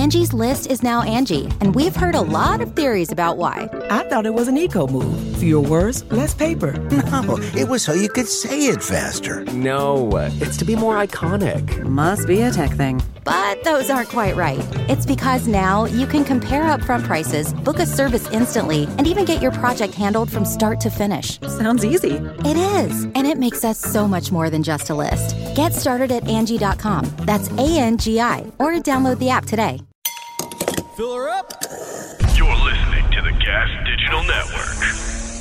Angie's List is now Angie, and we've heard a lot of theories about why. I thought it was an eco move. Fewer words, less paper. No, it was so you could say it faster. No, it's to be more iconic. Must be a tech thing. But those aren't quite right. It's because now you can compare upfront prices, book a service instantly, and even get your project handled from start to finish. Sounds easy. It is, and it makes us so much more than just a list. Get started at Angie.com. That's ANGI, or download the app today. Fill her up. You're listening to the Gas Digital Network.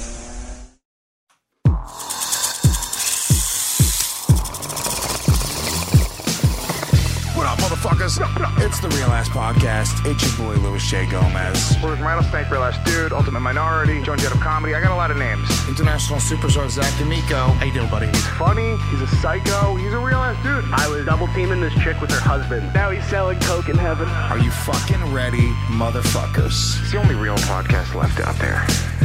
What up, motherfuckers? It's the Real Ass Podcast. It's your boy, Louis J. Gomez. We're with Rattlesnake, Real Ass Dude, Ultimate Minority, Joan Jett of Comedy. I got a lot of names. International superstar Zach D'Amico. How you doing, buddy? He's funny. He's a psycho. He's a real ass dude. I was double teaming this chick with her husband. Now he's selling coke in heaven. Are you fucking ready, motherfuckers? It's the only real podcast left out there.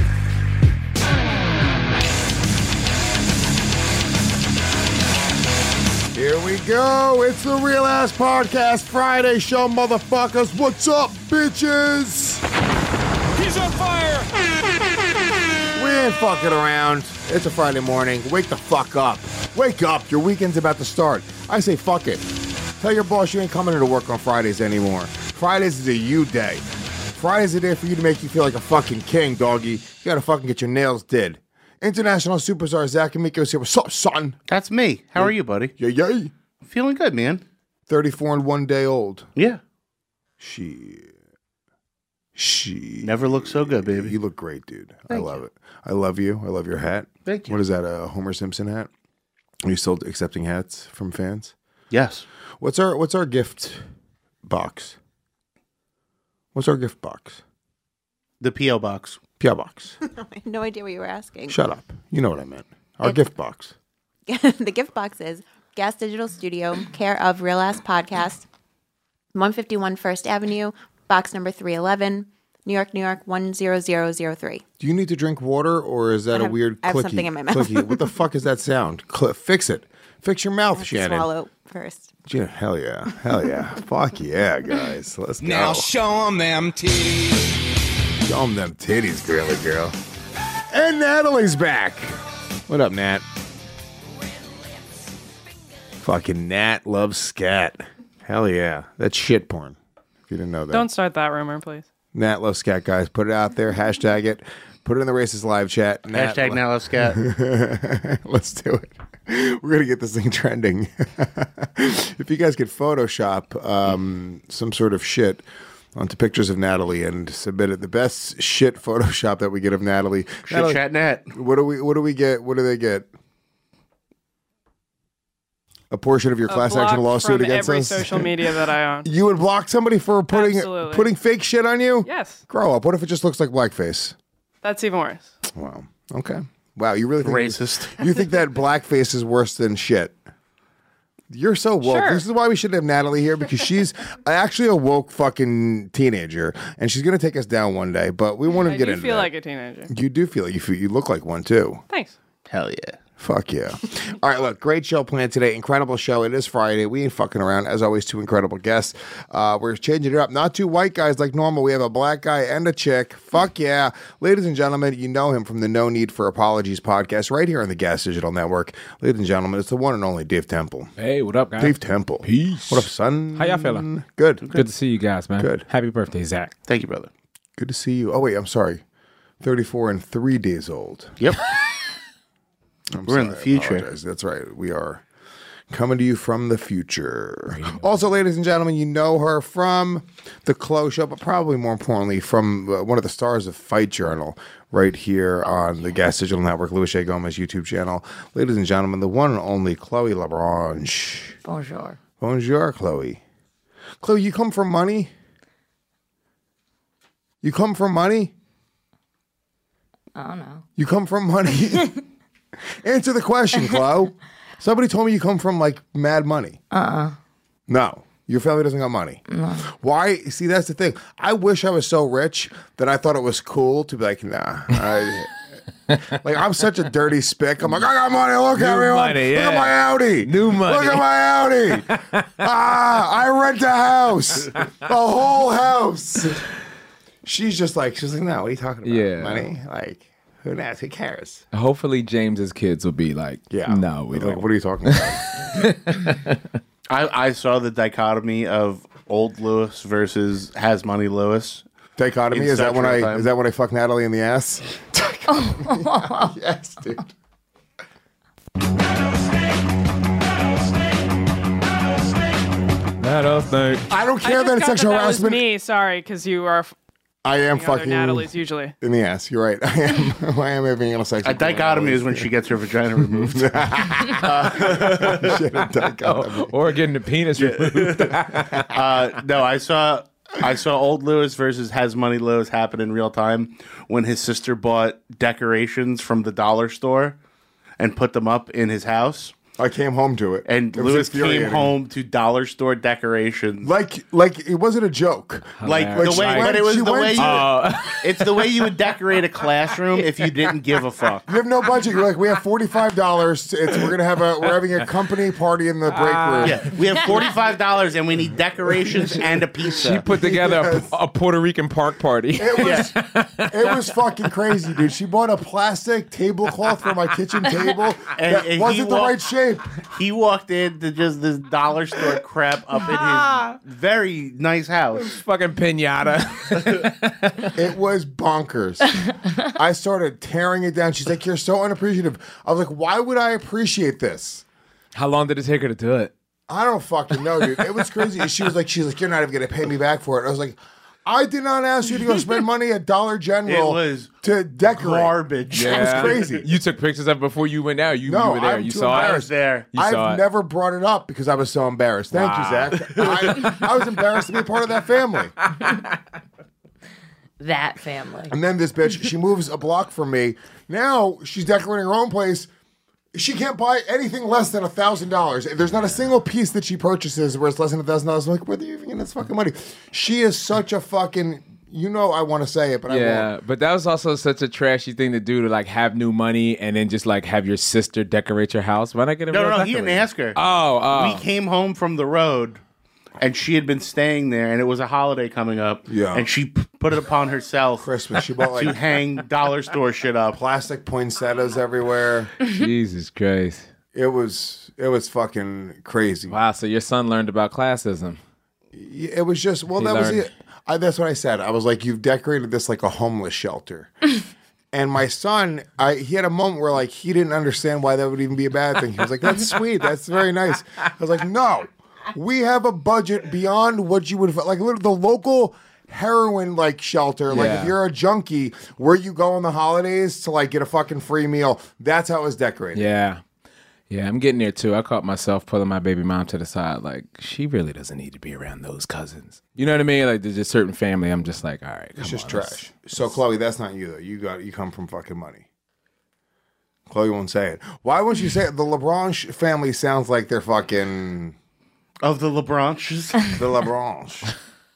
Here we go. It's the Real Ass Podcast Friday show, motherfuckers. What's up, bitches? He's on fire. We ain't fucking around. It's a Friday morning. Wake the fuck up. Wake up. Your weekend's about to start. I say fuck it. Tell your boss you ain't coming into work on Fridays anymore. Fridays is a you day. Friday's a day for you to make you feel like a fucking king, doggy. You gotta fucking get your nails did. International superstar Zach D'Amico is here. What's up, son? That's me. How are you, buddy? Yay. Feeling good, man. 34 and 1 day old. Yeah. She. Never looked so good, baby. You look great, dude. Thank I love it. I love you. I love your hat. Thank you. What is that, a Homer Simpson hat? Are you still accepting hats from fans? Yes. What's our gift box? What's our gift box? The P.O. box. P.O. box. I have no idea what you were asking. Shut up. You know what I meant. Our gift box. The gift box is Gas Digital Studio, care of Real Ass Podcast, 151 First Avenue, box number 311, New York, 10003. Do you need to drink water, or is that a weird clicky? I have something in my mouth. Clicky. What the fuck is that sound? Fix it. Fix your mouth, Shannon. Swallow first. Yeah, hell yeah. Hell yeah. Fuck yeah, guys. Let's go. Now show them titties. Show them titties, girly girl. And Natalie's back. What up, Nat? Fucking Nat loves scat. Hell yeah. That's shit porn. If you didn't know that. Don't start that rumor, please. Nat loves scat, guys. Put it out there. Hashtag it. Put it in the Racist Live chat. Hashtag Nat loves scat. Let's do it. We're going to get this thing trending. If you guys could Photoshop some sort of shit onto pictures of Natalie and submit it, the best shit Photoshop that we get of Natalie. Shit chat Nat. What do we get? What do they get? A portion of your class action lawsuit against every us? social media that I own. You would block somebody for putting fake shit on you? Yes. Grow up. What if it just looks like blackface? That's even worse. Wow. Okay. Wow, you really think racist? You think that blackface is worse than shit? You're so woke. Sure. This is why we should have Natalie here, because she's actually a woke fucking teenager, and she's going to take us down one day, but we want to get into feel that. like a teenager. You do feel like you look like one, too. Thanks. Hell yeah. Fuck yeah. All right, look, great show planned today. Incredible show. It is Friday. We ain't fucking around. As always, two incredible guests. We're changing it up. Not two white guys like normal. We have a black guy and a chick. Fuck yeah. Ladies and gentlemen, you know him from the No Need for Apologies podcast right here on the Gas Digital Network. Ladies and gentlemen, it's the one and only Dave Temple. Hey, what up, guys? Dave Temple. Peace. What up, son? How y'all feeling? Good. Good to see you guys, man. Good. Happy birthday, Zach. Thank you, brother. Good to see you. Oh, wait, I'm sorry. 34 and 3 days old. Yep. We're in the future. That's right. We are coming to you from the future. Also, ladies and gentlemen, you know her from The Close Show, but probably more importantly from one of the stars of Fight Journal right here on the Gas Digital Network, Louis J. Gomez YouTube channel. Ladies and gentlemen, the one and only Chloe LaBranche. Bonjour. Bonjour, Chloe. Chloe, you come from money? You come from money? I don't know. You come from money? Answer the question, Chloe. Somebody told me you come from, like, mad money. No. Your family doesn't got money. No. Why? See, that's the thing. I wish I was so rich that I thought it was cool to be like, nah. Like, I'm such a dirty spick. I'm like, I got money. Look, everyone. money, Look yeah. at my Audi. New money. Look at my Audi. I rent a house. The whole house. She's like, no, what are you talking about? Yeah. Money? Like, who knows? Who cares? Hopefully James's kids will be like, no, we don't. Like, what are you talking about? I saw the dichotomy of old Lewis versus Has Money Lewis. Dichotomy? In Is that such when real I time. is that when I fuck Natalie in the ass? Yes, dude. I don't care that it's sexual that was harassment. me. Sorry, because you are. I am fucking other fucking Natalie's usually. in the ass. You're right. I am having anal sex. A with dichotomy Natalie. is when she gets her vagina removed. Shit, a dichotomy. Or getting the penis removed. No, I saw old Lewis versus Has Money Lewis happen in real time when his sister bought decorations from the dollar store and put them up in his house. I came home to it. And It was Lewis came infuriating. home to dollar store decorations. Like it wasn't a joke. Like Hilarious. the way, but it was She the went way to- you. It's the way you would decorate a classroom if you didn't give a fuck. You have no budget. You're like, we have $45. We're having a company party in the break room. Yeah, we have $45 and we need decorations and a pizza. She put together a Puerto Rican park party. It was fucking crazy, dude. She bought a plastic tablecloth for my kitchen table that and wasn't the right shape. He walked into just this dollar store crap up in his very nice house. Fucking pinata. It was bonkers. I started tearing it down. She's like, you're so unappreciative. I was like, why would I appreciate this? How long did it take her to do it? I don't fucking know, dude. It was crazy. She's like, you're not even gonna pay me back for it. I was like, I did not ask you to go spend money at Dollar General It was to decorate. garbage. It was crazy. You took pictures of it before you went out. You No, were there. I'm You too saw embarrassed. it. There. You saw I've it. never brought it up because I was so embarrassed. Thank you, Zach. I was embarrassed to be a part of that family. That family. And then this bitch, she moves a block from me. Now she's decorating her own place. She can't buy anything less than $1,000. There's not a single piece that she purchases where it's less than $1,000. I'm like, where are you even getting this fucking money? She is such a fucking... You know I want to say it, but I won't. But that was also such a trashy thing to do, to like have new money and then just like have your sister decorate your house. Why not get a real No, he decorator? didn't ask her. Oh. We came home from the road, and she had been staying there, and it was a holiday coming up. Yeah. And she put it upon herself Christmas. She bought to like hang dollar store shit up. plastic poinsettias everywhere. Jesus Christ. It was fucking crazy. Wow, so your son learned about classism. It was just, well, He that was learned. it. That's what I said. I was like, you've decorated this like a homeless shelter. And my son, he had a moment where like he didn't understand why that would even be a bad thing. He was like, that's sweet. That's very nice. I was like, no, we have a budget beyond what you would, like the local heroin like shelter. Like if Yeah. you're a junkie, where you go on the holidays to like get a fucking free meal. That's how it was decorated. Yeah. Yeah, I'm getting there too. I caught myself pulling my baby mom to the side. Like, she really doesn't need to be around those cousins. You know what I mean? Like, there's a certain family. I'm just like, all right, It's just trash. So Chloe, that's not you though. You come from fucking money. Chloe won't say it. Why won't you say it? The LeBron family sounds like they're fucking Of the LeBronches. the LeBron.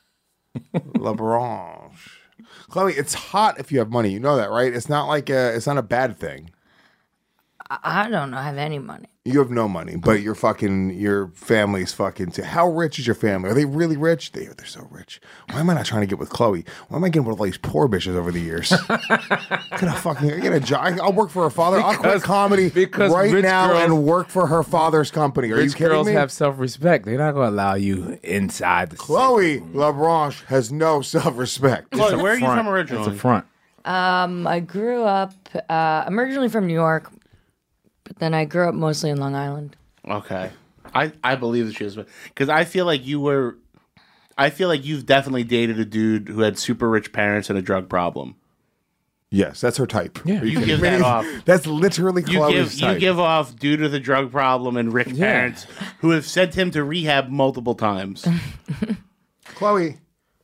LeBron. Chloe, it's hot if you have money. You know that, right? It's not like it's not a bad thing. I don't have any money. You have no money, but your family's fucking. How rich is your family? Are they really rich? They're so rich. Why am I not trying to get with Chloe? Why am I getting with all these poor bitches over the years? Get a job. I'll work for her father. I'll quit comedy right rich now girls- and work for her father's company. Are you Rich kidding girls me? have self-respect. They're not going to allow you inside the Chloe LeBron has no self-respect. Chloe, where are you front. from originally? It's a front. I grew up, I'm originally from New York, but then I grew up mostly in Long Island. Okay. I believe that she is. Because I feel like you've definitely dated a dude who had super rich parents and a drug problem. Yes, that's her type. Yeah. You give that off. That's literally Chloe's type. You give off due to the drug problem and rich parents who have sent him to rehab multiple times. Chloe,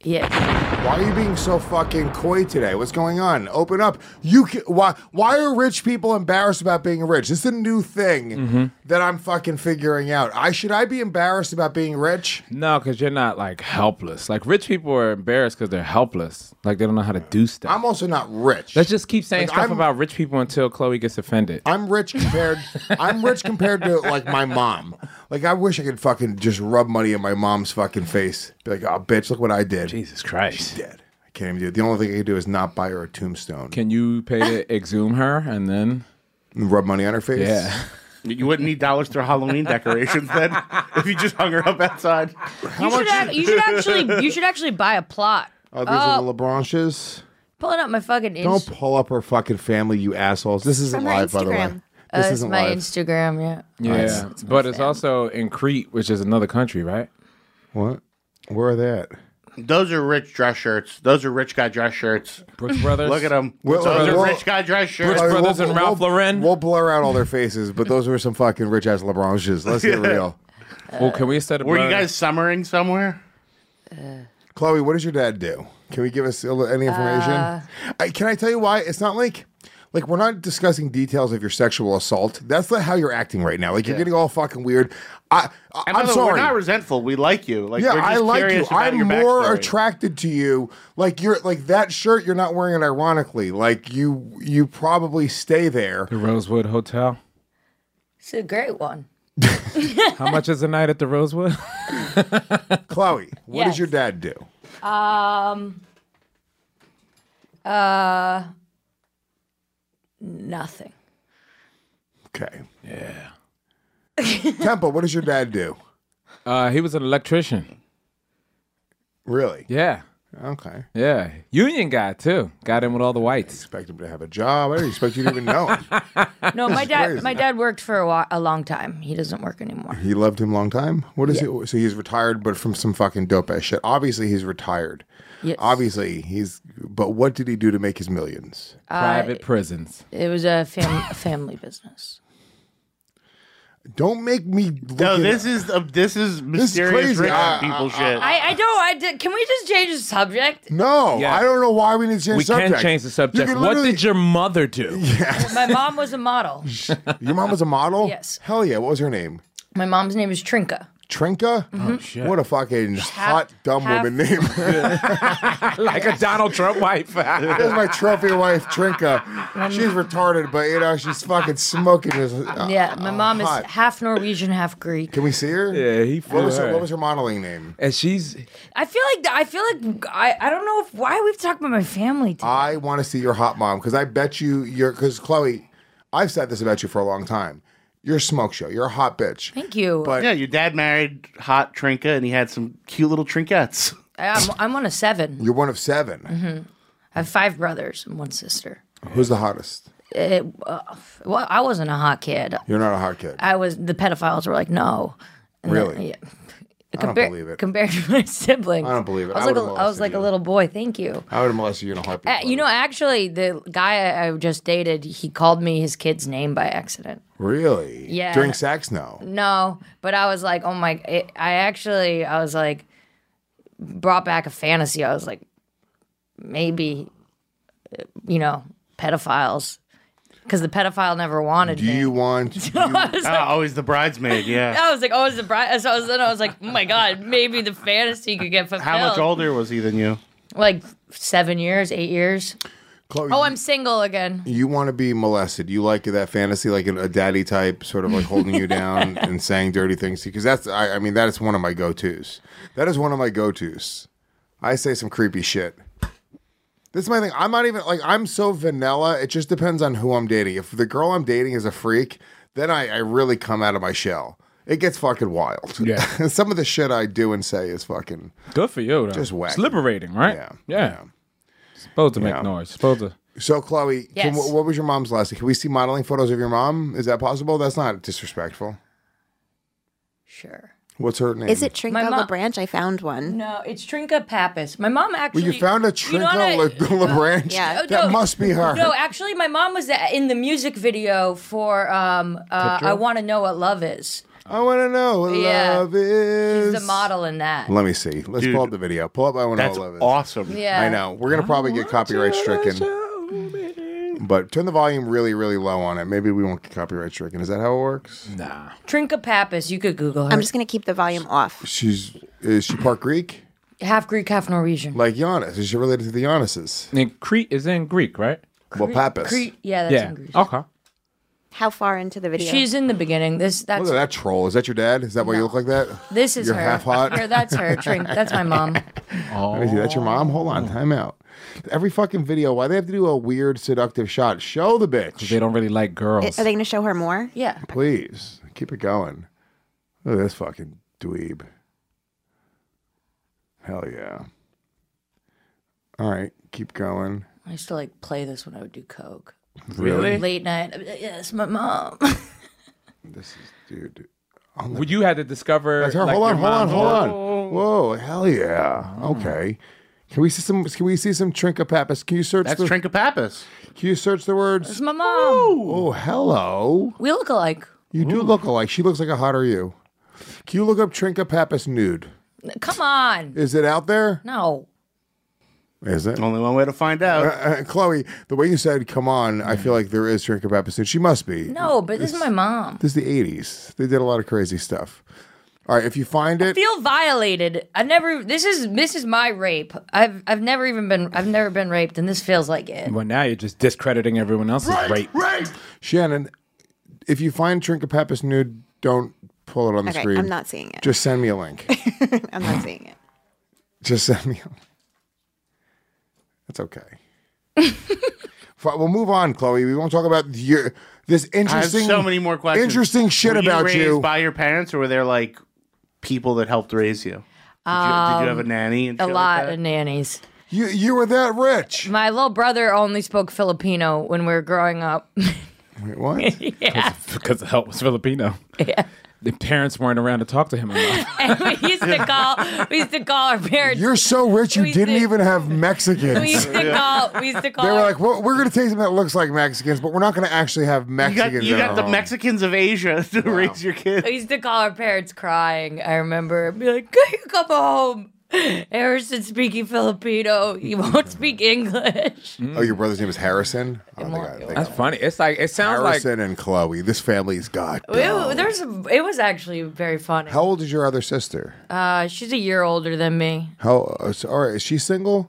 Yeah. Why are you being so fucking coy today? What's going on? Open up. Why are rich people embarrassed about being rich? This is a new thing that I'm fucking figuring out. Should I be embarrassed about being rich? No, because you're not like helpless. Like rich people are embarrassed because they're helpless. Like they don't know how to do stuff. I'm also not rich. Let's just keep saying Like, stuff I'm- about rich people until Chloe gets offended. I'm rich compared to like my mom. Like I wish I could fucking just rub money in my mom's fucking face. Be like, oh bitch, look what I did. Jesus Christ. She's dead. I can't even do it. The only thing I can do is not buy her a tombstone. Can you pay to exhume her and then rub money on her face? Yeah. You wouldn't need dollars for Halloween decorations then if you just hung her up outside. You should actually buy a plot. Oh, these are the LeBranches. Pulling up my fucking Don't pull up her fucking family, you assholes. This isn't From her live, by the way. Instagram. This It's isn't my live. Instagram, yeah. Yeah. But it's also in Crete, which is another country, right? What? Where are they at? Those are rich dress shirts. Those are rich guy dress shirts. Brooks Brothers. Look at them. Well, Those are well, rich guy dress shirts. All right, Brothers and Ralph Lauren. We'll blur out all their faces, but those were some fucking rich ass LeBranches. Let's get real. Well, can we instead of Were you blur- guys summering somewhere? Chloe, what does your dad do? Can we give us any information? Can I tell you why? It's not like we're not discussing details of your sexual assault. That's not how you're acting right now. Like you're getting all fucking weird. I'm sorry. We're not resentful. We like you. Like, Yeah, we're just I like you. curious about I'm your more backstory. attracted to you. Like you're like that shirt. You're not wearing it ironically. Like you probably stay there. The Rosewood Hotel. It's a great one. How much is a night at the Rosewood? Chloe, what does Yes. your dad do? Nothing. Okay. Yeah. Temple, what does your dad do? He was an electrician. Really? Yeah. Okay. Yeah. Union guy, too. Got in with all the whites. Expect him to have a job. I didn't expect you to even know him. No, my crazy. dad worked for a long time. He doesn't work anymore. He loved him a long time? What is it? So he's retired, but from some fucking dope ass shit. Obviously, he's retired. Yes. Obviously, but what did he do to make his millions? Private prisons. It was a family business. Don't make me look No, at- this is mysterious crazy. rich people shit. Can we just change the subject? No, Yeah. I don't know why we need to change We the subject. can change the subject. You can What literally- did your mother do? My mom was a model. Your mom was a model? Yes. Hell yeah. What was her name? My mom's name is Trinka. Trinka? Oh, shit. What a fucking hot, dumb half- woman name. Like a Donald Trump wife. There's my trophy wife, Trinka. She's retarded, but she's fucking smoking this. Yeah, my mom hot. is half Norwegian, half Greek. Can we see her? Yeah, he What was her. what was her modeling name? And she's... I feel like I don't know why we've talked about my family today. I want to see your hot mom because I bet because Chloe, I've said this about you for a long time. You're a smoke show. You're a hot bitch. Thank you. But Yeah, your dad married hot Trinka, and he had some cute little trinkets. I'm one of 7. you're one of 7. I have 5 brothers and 1 sister. Who's the hottest? Well, I wasn't a hot kid. You're not a hot kid. The pedophiles were like, no. And Really? yeah. I don't believe it. Compared to my sibling. I don't believe it. I I was would've like molested a you. little boy. Thank you. I would have molested you in a heartbeat. Actually, the guy I just dated, he called me his kid's name by accident. Really? Yeah. During sex? No. No, but I was like, oh my! I was like, brought back a fantasy. I was like, maybe, pedophiles, because the pedophile never wanted Do me. you want? I was like, Always the bridesmaid, yeah. I was like, oh, it's the bride. So I was like, oh my god, maybe the fantasy could get fulfilled. How much older was he than you? Like 7 years, 8 years. Chloe, Oh, I'm single again. You want to be molested? You like that fantasy, like a daddy type, sort of like holding you down and saying dirty things to you? Because I mean, that is one of my go-tos. That is one of my go-tos. I say some creepy shit. This is my thing. I'm not even like I'm so vanilla. It just depends on who I'm dating. If the girl I'm dating is a freak, then I really come out of my shell. It gets fucking wild. Yeah. Some of the shit I do and say is fucking Good for you, though. Just wacky. It's liberating, right? Yeah. Yeah. Supposed to make Yeah. noise. Supposed to... So, Chloe, Yes. what was your mom's last name? Can we see modeling photos of your mom? Is that possible? That's not disrespectful. Sure. What's her name? Is it Trinka My mom- LaBranche? I found one. No, it's Trinka Pappas. My mom actually. Well, you found a Trinka LaBranche? Yeah. Oh, That no. must be her. No, actually, my mom was in the music video for I Want to Know What Love Is. I want to know what Yeah. love is. She's the model in that. Let me see. Let's Dude, pull up the video. Pull up I want to know That's what love is. awesome. Yeah. I know. We're going to probably get copyright stricken. But turn the volume really, really low on it. Maybe we won't get copyright stricken. Is that how it works? Nah. Trinka Pappas, you could Google her. I'm just going to keep the volume off. Is she part Greek? half Greek, half Norwegian. Like Giannis. Is she related to the Giannis's? And Crete is in Greek, right? Well, Pappas. Crete, yeah, that's in Greece. Okay. How far into the video? She's in the beginning. That's Look at that troll. Is that your dad? Is that why you look like that? This is You're her. half hot? Here, that's her. That's my mom. Let me see. That's your mom? Hold on. Time out. Every fucking video, why they have to do a weird, seductive shot? Show the bitch. They don't really like girls. Are they going to show her more? Yeah. Please. Keep it going. Look at this fucking dweeb. Hell yeah. All right. Keep going. I used to like play this when I would do coke. Really? Late night. Yes, my mom. This is, dude. Would you had to discover? That's her. like, Hold your on. mom- Whoa, hell yeah. Okay. Can we see some Trinka Pappas? Can you search That's the Trinka Pappas. Can you search the words? It's my mom. Oh, hello. We look alike. You do look alike. She looks like a hotter you. Can you look up Trinka Pappas nude? Come on. Is it out there? No. Is it? Only one way to find out. Chloe, the way you said, come on, I feel like there is Trinka Pappas nude. She must be. No, but this is my mom. This is the 80s. They did a lot of crazy stuff. All right, if you find it. I feel violated. This is my rape. I've never been raped, and this feels like it. Well, now you're just discrediting everyone else's rape. Shannon, if you find Trinka Pappas nude, don't pull it on the Okay, screen. I'm not seeing it. Just send me a link. I'm not seeing it. Just send me a link. That's okay. We'll move on, Chloe. We won't talk about this interesting. I have so many more questions. Interesting shit were about you. Raised you. by your parents, or were there like people that helped raise you? Did you have a nanny? And A shit lot like that? of nannies. You were that rich. My little brother only spoke Filipino when we were growing up. Wait, what? Yeah. Because the help was Filipino. Yeah. The parents weren't around to talk to him a lot. And we used to call our parents. You're so rich, you didn't even have Mexicans. We used to call. They were like, well, we're going to take something that looks like Mexicans, but we're not going to actually have Mexicans. You in got our the home. Mexicans of Asia to raise your kids. We used to call our parents crying. I remember, be like, "Can you come home? Harrison's speaking Filipino. He won't speak English." Oh, your brother's name is Harrison? I don't think I think That's funny. It's like it sounds Harrison and Chloe. This family's got. It was actually very funny. How old is your other sister? She's a year older than me. All right, is she single?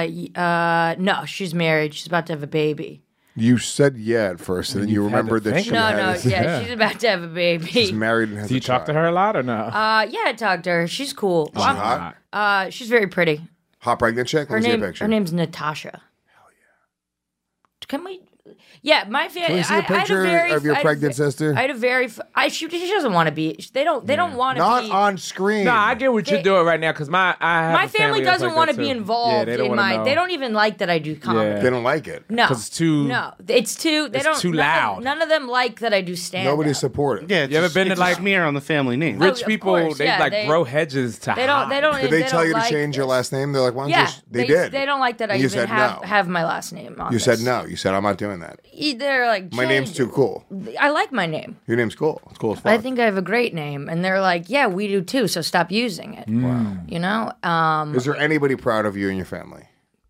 No, she's married. She's about to have a baby. You said yeah at first, and then you remembered that she had. She's about to have a baby. She's married and has Do you a talk child. to her a lot or no? Yeah, I talked to her. She's cool. Is she hot? She's very pretty. Hot pregnant chick? Let me see a picture. Her name's Natasha. Hell yeah. Can we? Yeah, my family. Can we see a picture of your pregnant sister? I had a very. She doesn't want to be. They don't want to be. Not on screen. No, I get what you're doing right now because I have My a family that's doesn't like want to that be too. involved Yeah, they don't in wanna my. know. They don't even like that I do comedy. They don't like it. No, 'Cause it's too- No, it's too. They it's don't. too none of- loud. None of them like that I do stand. Nobody's supportive. Yeah, You ever been to it's like a smear on the family name? rich of people? course, They yeah, like they- grow hedges to They don't. hide. They don't. Did they tell don't you to like change your this. last name? They're like, why don't Yeah, you? They did. They don't like that I And you even said have no. have my last name on. You said this. no. You said I'm not doing that. They're like, My name's "Change too cool. it." I like my name. Your name's cool. It's cool as fuck. I think I have a great name, and they're like, "Yeah, we do too." So stop using it. Wow. You know. Is there anybody proud of you and your family?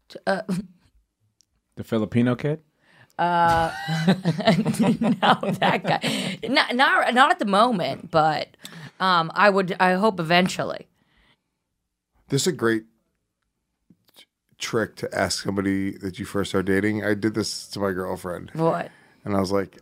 The Filipino kid? No, that guy. Not at the moment, but I hope eventually. This is a great trick to ask somebody that you first started dating. I did this to my girlfriend. What? And I was like,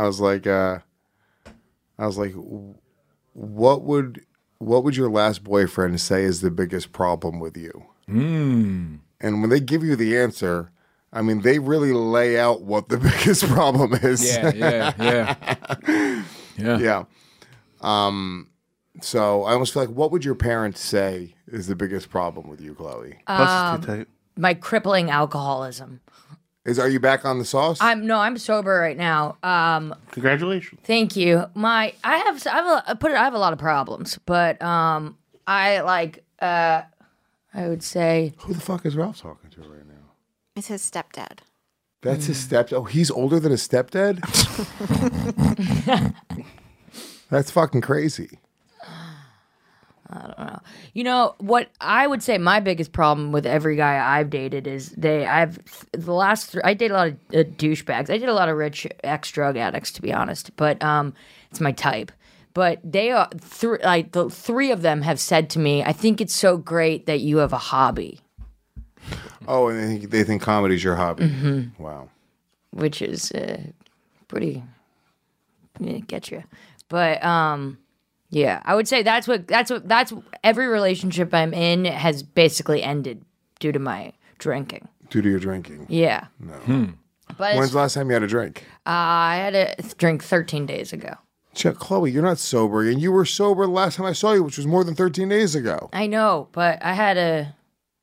what would your last boyfriend say is the biggest problem with you? And when they give you the answer, I mean, they really lay out what the biggest problem is. Yeah. Yeah. So I almost feel like, what would your parents say is the biggest problem with you, Chloe? My crippling alcoholism. Are you back on the sauce? I'm sober right now. Congratulations. Thank you. I have a lot of problems, but I would say, who the fuck is Ralph talking to right now? It's his stepdad. That's his stepdad. Oh, he's older than his stepdad? That's fucking crazy. I don't know. You know what I would say my biggest problem with every guy I've dated is I date a lot of douchebags. I date a lot of rich ex-drug addicts, to be honest, but it's my type. But they are the three of them have said to me, "I think it's so great that you have a hobby." Oh, and they think comedy's your hobby. Mm-hmm. Wow. Which is pretty get you. But yeah, I would say that's every relationship I'm in has basically ended due to my drinking. Due to your drinking? Yeah. No. But when's the last time you had a drink? I had a drink 13 days ago. Chloe, you're not sober, and you were sober the last time I saw you, which was more than 13 days ago. I know, but I had a.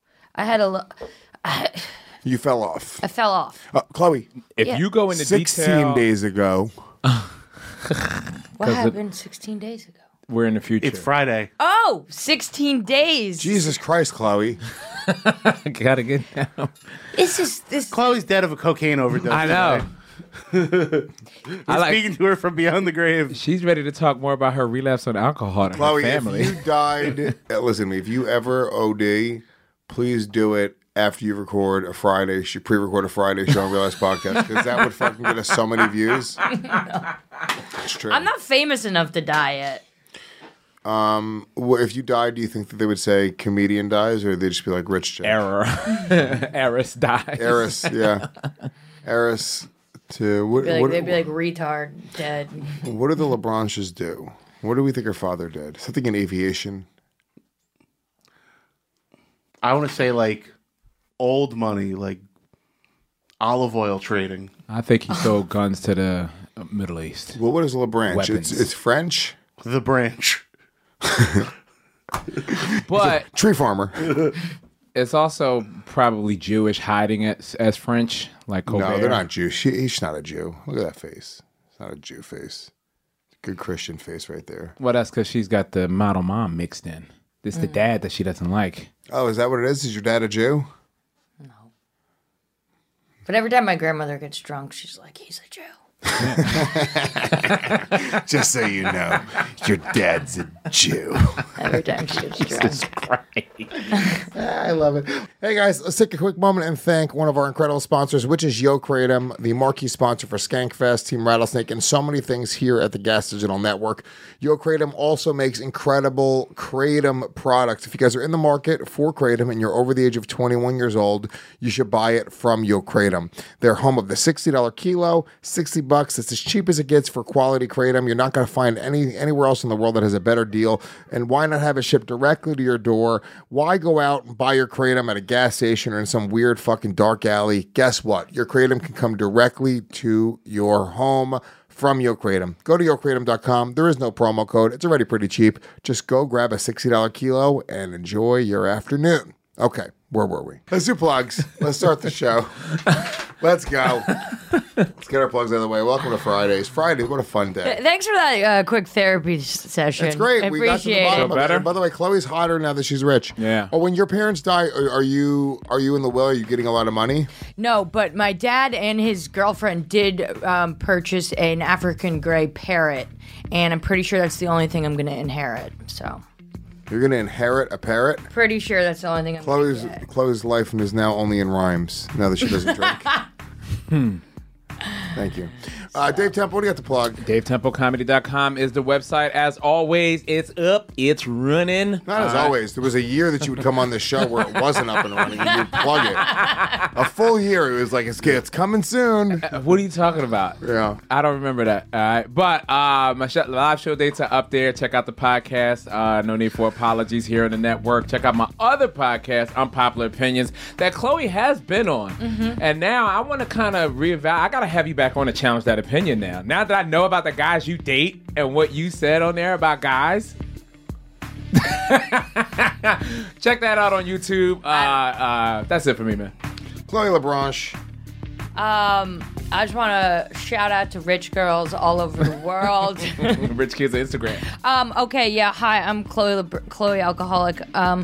You fell off. I fell off. Chloe, if you go into 16 detail, days ago. What happened 16 days ago? We're in the future. It's Friday. Oh, 16 days. Jesus Christ, Chloe. Gotta get down. This Chloe's dead of a cocaine overdose. I know. We're speaking to her from beyond the grave. She's ready to talk more about her relapse on alcohol and Chloe, her family. if you died, listen to me, if you ever OD, please do it after you record a Friday, pre-record a Friday show on Real Ass Podcast, because that would fucking get us so many views. It's true. I'm not famous enough to die yet. If you died, do you think that they would say comedian dies, or they just be like rich chick? Error. Eris dies. Eris, yeah. Eris to They'd be like retard dead. What do the LeBranches do? What do we think her father did? Something in aviation. I want to say like old money, like olive oil trading. I think he sold guns to the Middle East. Well, what is LeBranch? Weapons. It's French. The branch. But tree farmer. It's also probably Jewish, hiding it as French, like Colbert. No, they're not Jewish. He's not a Jew. Look at that face. It's not a Jew face. Good Christian face right there. Well, that's because she's got the model mom mixed in. It's the dad that she doesn't like. Oh, is that what it is? Is your dad a Jew? No. But every time my grandmother gets drunk, she's like, he's a Jew. Just so you know, your dad's a Jew. Every time she gets drunk. I love it. Hey guys, let's take a quick moment and thank one of our incredible sponsors, which is Yo Kratom, the marquee sponsor for Skankfest, Team Rattlesnake, and so many things here at the Gas Digital Network. Yo Kratom also makes incredible Kratom products. If you guys are in the market for Kratom and you're over the age of 21 years old, you should buy it from Yo Kratom. They're home of the $60 kilo, $60. It's as cheap as it gets for quality Kratom. You're not going to find anywhere else in the world that has a better deal. And why not have it shipped directly to your door? Why go out and buy your Kratom at a gas station or in some weird fucking dark alley? Guess what? Your Kratom can come directly to your home from Yo Kratom. Go to YoKratom.com. There is no promo code. It's already pretty cheap. Just go grab a $60 kilo and enjoy your afternoon. Okay, where were we? Let's do plugs. Let's start the show. Let's go. Let's get our plugs out of the way. Welcome to Fridays. Friday, what a fun day. Thanks for that quick therapy session. It's great. I We got to the appreciate bottom it. of it. And by the way, Chloe's hotter now that she's rich. Yeah. Oh, when your parents die, are you in the will? Are you getting a lot of money? No, but my dad and his girlfriend did purchase an African gray parrot, and I'm pretty sure that's the only thing I'm going to inherit. So You're going to inherit a parrot? pretty sure that's the only thing I'm going to get. Chloe's life is now only in rhymes now that she doesn't drink. Thank you. Dave Temple, what do you got to plug? DaveTempleComedy.com is the website. As always, it's up. It's running. Not as always. There was a year that you would come on the show where it wasn't up and running and you'd plug it. A full year. It was like, it's coming soon. What are you talking about? Yeah. I don't remember that. All right. But my live show dates are up there. Check out the podcast. No Need for Apologies here on the network. Check out my other podcast, Unpopular Opinions, that Chloe has been on. Mm-hmm. And now I want to kind of reevaluate. I got to have you back on to challenge that opinion now. Now that I know about the guys you date and what you said on there about guys. Check that out on YouTube. That's it for me, man. Chloe LeBranche. I just want to shout out to rich girls all over the world. Rich kids on Instagram. Okay, yeah. Hi, I'm Chloe Alcoholic. You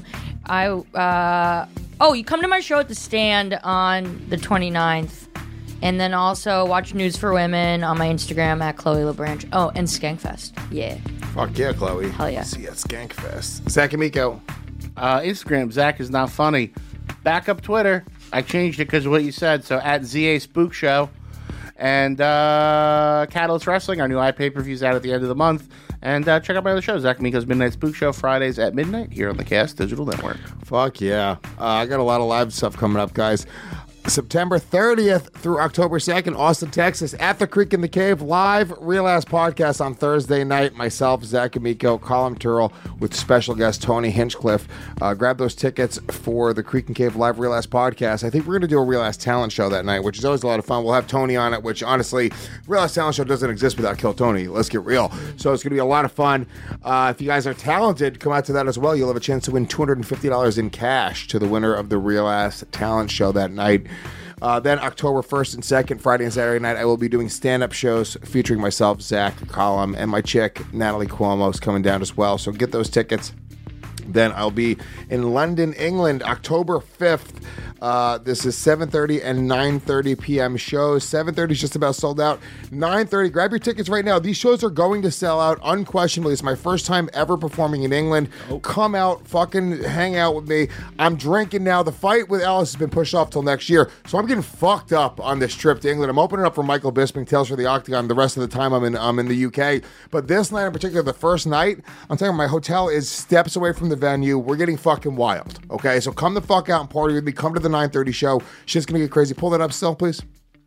come to my show at the Stand on the 29th. And then also watch News for Women on my Instagram at Chloe LeBranche. Oh, and Skankfest. Yeah. Fuck yeah, Chloe. Hell yeah. See you at Skankfest. Zach and Miko. Instagram, Zach is not funny. Backup Twitter. I changed it because of what you said. So at ZA Spook Show. And Catalyst Wrestling, our new pay-per-view's out at the end of the month. And check out my other show, Zach and Miko's Midnight Spook Show, Fridays at midnight here on the Cast Digital Network. Fuck yeah. I got a lot of live stuff coming up, guys. September 30th through October 2nd, Austin, Texas, at the Creek in the Cave, live Real Ass Podcast on Thursday night. Myself, Zach Amico, Colin Turrell, with special guest Tony Hinchcliffe. Grab those tickets for the Creek and Cave live Real Ass Podcast. I think we're going to do a Real Ass Talent Show that night, which is always a lot of fun. We'll have Tony on it, which honestly, Real Ass Talent Show doesn't exist without Kill Tony. Let's get real. So it's going to be a lot of fun. If you guys are talented, come out to that as well. You'll have a chance to win $250 in cash to the winner of the Real Ass Talent Show that night. Then October 1st and 2nd, Friday and Saturday night, I will be doing stand-up shows featuring myself, Zach, Colum, and my chick, Natalie Cuomo, is coming down as well. So get those tickets. Then I'll be in London, England, October 5th. This is 7:30 and 9:30 p.m. shows. 7:30 is just about sold out. 9:30, grab your tickets right now. These shows are going to sell out unquestionably. It's my first time ever performing in England. Come out, fucking hang out with me. I'm drinking now. The fight with Alice has been pushed off till next year, so I'm getting fucked up on this trip to England. I'm opening up for Michael Bisping, Tales for the Octagon. The rest of the time I'm in the UK. But this night in particular, the first night, I'm telling you, my hotel is steps away from the venue. We're getting fucking wild. Okay, so come the fuck out and party with me. Come to the 9:30 show. Shit's gonna get crazy. Pull that up still, please.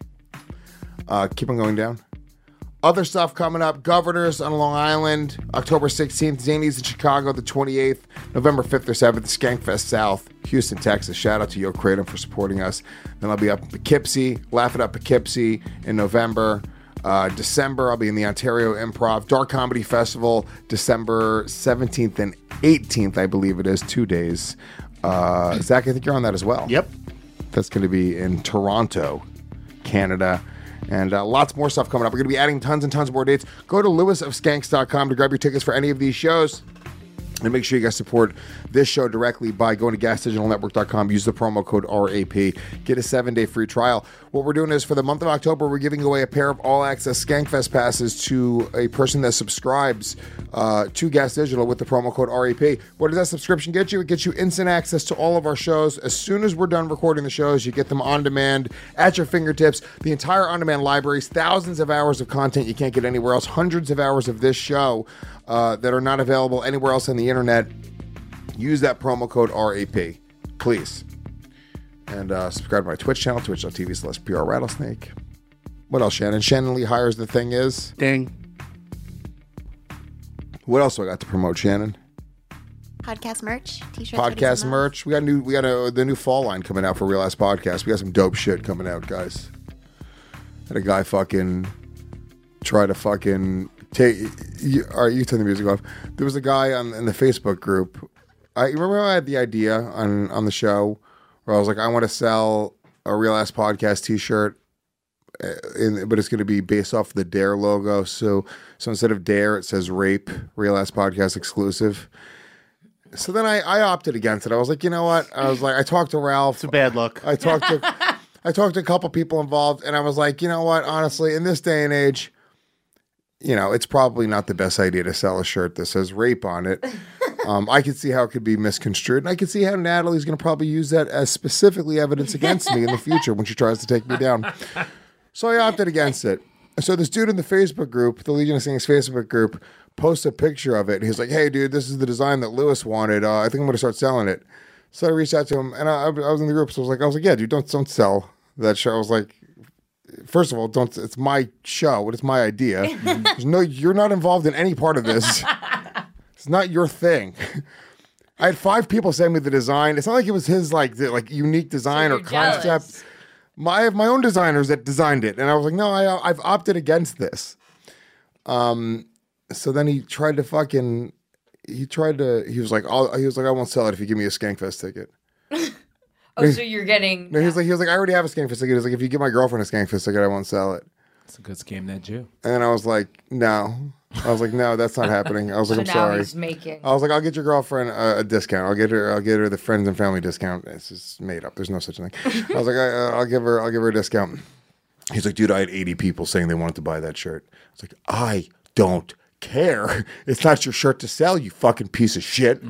Keep on going down. Other stuff coming up. Governors on Long Island, October 16th. Zanies in Chicago, the 28th. November 5th or 7th, Skankfest South, Houston, Texas. Shout out to Yo Kratom for supporting us. Then I'll be up in Poughkeepsie, Laugh It Up Poughkeepsie in November. December, I'll be in the Ontario Improv Dark Comedy Festival, December 17th and 18th, I believe it is, 2 days. Zach, I think you're on that as well. Yep. That's going to be in Toronto, Canada. And lots more stuff coming up. We're going to be adding tons and tons more dates. Go to lewisofskanks.com to grab your tickets for any of these shows. And make sure you guys support this show directly by going to gasdigitalnetwork.com. Use the promo code RAP. Get a 7-day free trial. What we're doing is for the month of October, we're giving away a pair of all-access Skankfest passes to a person that subscribes to Gas Digital with the promo code RAP. What does that subscription get you? It gets you instant access to all of our shows. As soon as we're done recording the shows, you get them on demand at your fingertips. The entire on-demand libraries, thousands of hours of content you can't get anywhere else, hundreds of hours of this show that are not available anywhere else on the internet. Use that promo code RAP, please. And subscribe to my Twitch channel, twitch.tv/PR Rattlesnake. What else, Shannon? Shannon Lee Hires The Thing is. Ding. What else do I got to promote, Shannon? Podcast merch, t-shirts, podcast merch. We got the new fall line coming out for Real Ass Podcast. We got some dope shit coming out, guys. Had a guy fucking try to fucking all right, you turn the music off. There was a guy in the Facebook group. You remember how I had the idea on the show where I was like, I want to sell a Real Ass Podcast t-shirt, but it's going to be based off the Dare logo. So instead of Dare, it says Rape, Real Ass Podcast exclusive. So then I opted against it. I was like, you know what? I talked to Ralph. It's a bad look. I talked to a couple people involved, and I was like, you know what? Honestly, in this day and age, you know, it's probably not the best idea to sell a shirt that says rape on it. I could see how it could be misconstrued, and I could see how Natalie's going to probably use that as specifically evidence against me in the future when she tries to take me down. So I opted against it. So this dude in the Facebook group, the Legion of Skanks Facebook group, posts a picture of it. And he's like, hey, dude, this is the design that Lewis wanted. I think I'm going to start selling it. So I reached out to him, and I was in the group, so I was like, yeah, dude, don't sell that shirt. I was like, first of all, it's my show. It's my idea. You're not involved in any part of this. It's not your thing. I had 5 people send me the design. It's not like it was his unique design or concept. Jealous. I have my own designers that designed it, and I was like, no, I've opted against this. So then he tried to he was like, I won't sell it if you give me a Skankfest ticket. So you're getting... No, he was like, I already have a Skankfest ticket. He was like, if you give my girlfriend a Skankfest ticket, I won't sell it. It's a good scam, that Jew. And I was like, no. I was like, no, that's not happening. I was like, so I'm now sorry. he's making... I was like, I'll get your girlfriend a discount. I'll get her the friends and family discount. It's just made up. There's no such thing. I was like, I'll give her a discount. He's like, dude, I had 80 people saying they wanted to buy that shirt. I was like, I don't care. It's not your shirt to sell, you fucking piece of shit.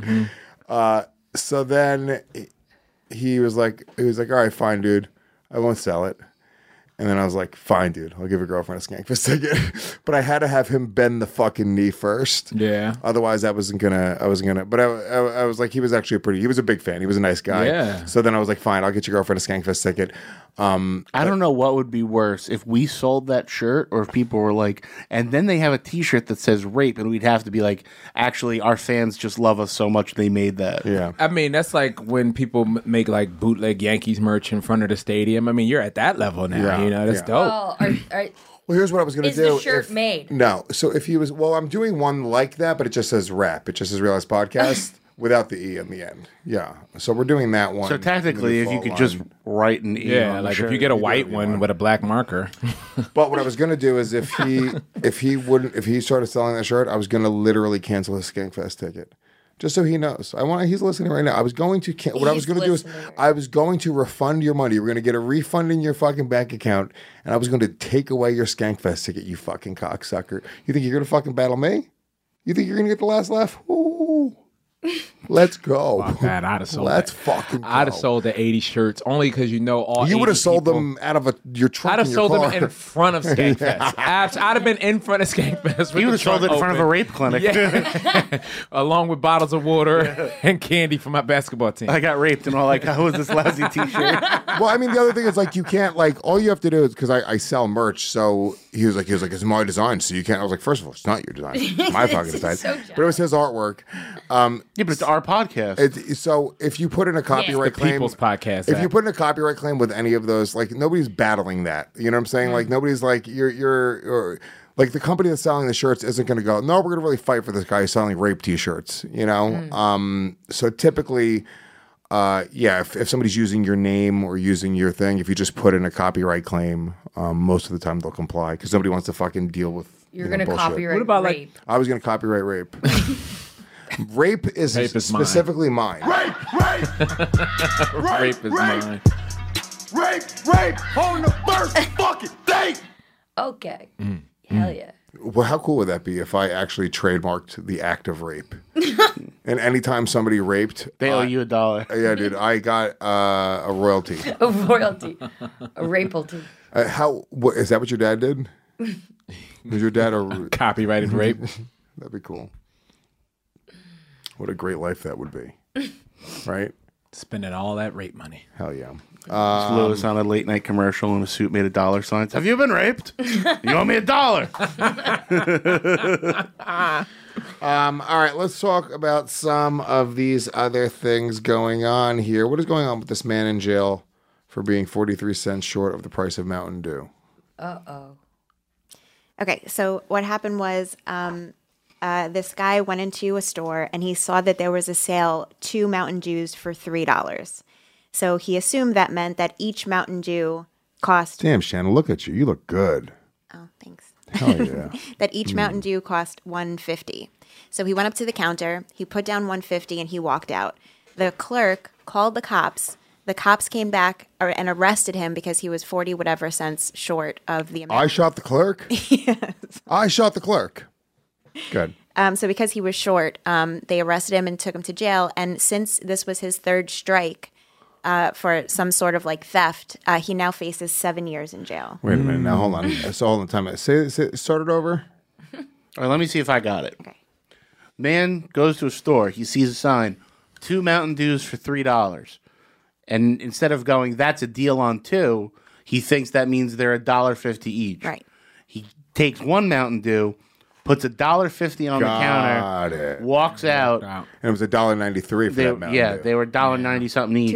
So then he was like, all right, fine, dude. I won't sell it. And then I was like, fine, dude. I'll give your girlfriend a Skankfest ticket. But I had to have him bend the fucking knee first. Yeah. Otherwise, I wasn't gonna. But I was like, he was actually he was a big fan. He was a nice guy. Yeah. So then I was like, fine, I'll get your girlfriend a Skankfest ticket. I don't know what would be worse if we sold that shirt or if people were like, and then they have a T-shirt that says rape, and we'd have to be like, actually, our fans just love us so much they made that. Yeah. I mean, that's like when people make like bootleg Yankees merch in front of the stadium. I mean, you're at that level now. Yeah. You know, that's dope. Well, Well, here's what I was going to do. is the shirt made? No. So if he was, I'm doing one like that, but it just says rap. It just says Real Ass Podcast without the E in the end. Yeah. So we're doing that one. So technically, if you could just write an E on the like shirt, if you get a white one with a black marker. But what I was going to do is if he started selling that shirt, I was going to literally cancel his Skankfest ticket. Just so he knows. He's listening right now. I was going to what I was going to do is I was going to refund your money. We're going to get a refund in your fucking bank account, and I was going to take away your Skankfest ticket, you fucking cocksucker. You think you're going to fucking battle me? You think you're going to get the last laugh? Ooh. Let's go. Fuck that. I'd have sold Let's that. fucking go. I'd have sold the 80 shirts only because you know all. You would have 80 sold people. them out of your trunk. I'd have in your sold car. them in front of Skankfest. I'd have been in front of Skankfest. You would have sold it in front of a rape clinic. Yeah. Along with bottles of water and candy for my basketball team. I got raped and all like, how was this lousy T-shirt? Well, I mean, the other thing is like you can't like all you have to do is because I sell merch. So he was like, it's my design, so you can't. I was like, first of all, it's not your design, it's my fucking design. But it was his artwork. Yeah, but it's our podcast. So if you put in a copyright the claim, People's Podcast. if you put in a copyright claim with any of those, like nobody's battling that. You know what I'm saying? Like nobody's like you're like the company that's selling the shirts isn't going to go. No, we're going to really fight for this guy who's selling rape T-shirts. You know. So typically. If somebody's using your name or using your thing, if you just put in a copyright claim, most of the time they'll comply because nobody wants to fucking deal with. You're going to bullshit. copyright What about rape. I was going to copyright rape. Rape is specifically mine. Rape Rape is mine. Rape on the first fucking date. Okay. Hell yeah. Well, how cool would that be if I actually trademarked the act of rape? And anytime somebody raped, they owe you $1. Yeah, dude, I got a royalty. A royalty. A rapealty. Is that what your dad did? Was your dad a copyrighted rape? That'd be cool. What a great life that would be, right? Spending all that rape money. Hell yeah. It's Lewis on a late night commercial in a suit made of dollar signs. Have you been raped? You owe me $1. All right, let's talk about some of these other things going on here. What is going on with this man in jail for being 43 cents short of the price of Mountain Dew? Uh-oh. Okay, so what happened was this guy went into a store and he saw that there was a sale, 2 Mountain Dews for $3. So he assumed that meant that each Mountain Dew cost... Damn, Shannon, look at you. You look good. Oh, thanks. Hell yeah. That each Mountain Dew cost $1.50. So he went up to the counter, he put down $1.50, and he walked out. The clerk called the cops. The cops came back and arrested him because he was 40 whatever cents short of the amount. I shot the clerk? Yes. I shot the clerk. Good. So because he was short, they arrested him and took him to jail. And since this was his third strike for some sort of like theft, he now faces 7 years in jail. Wait a minute. Now, hold on. So hold on. Time. Start it over. All right, let me see if I got it. Okay. Man goes to a store. He sees a sign, 2 Mountain Dews for $3. And instead of going, that's a deal on 2, he thinks that means they're $1.50 each. Right. He takes 1 Mountain Dew, puts $1.50 on the counter, walks out. And it was $1.93 for that Mountain Dew. They were $1.90 something each.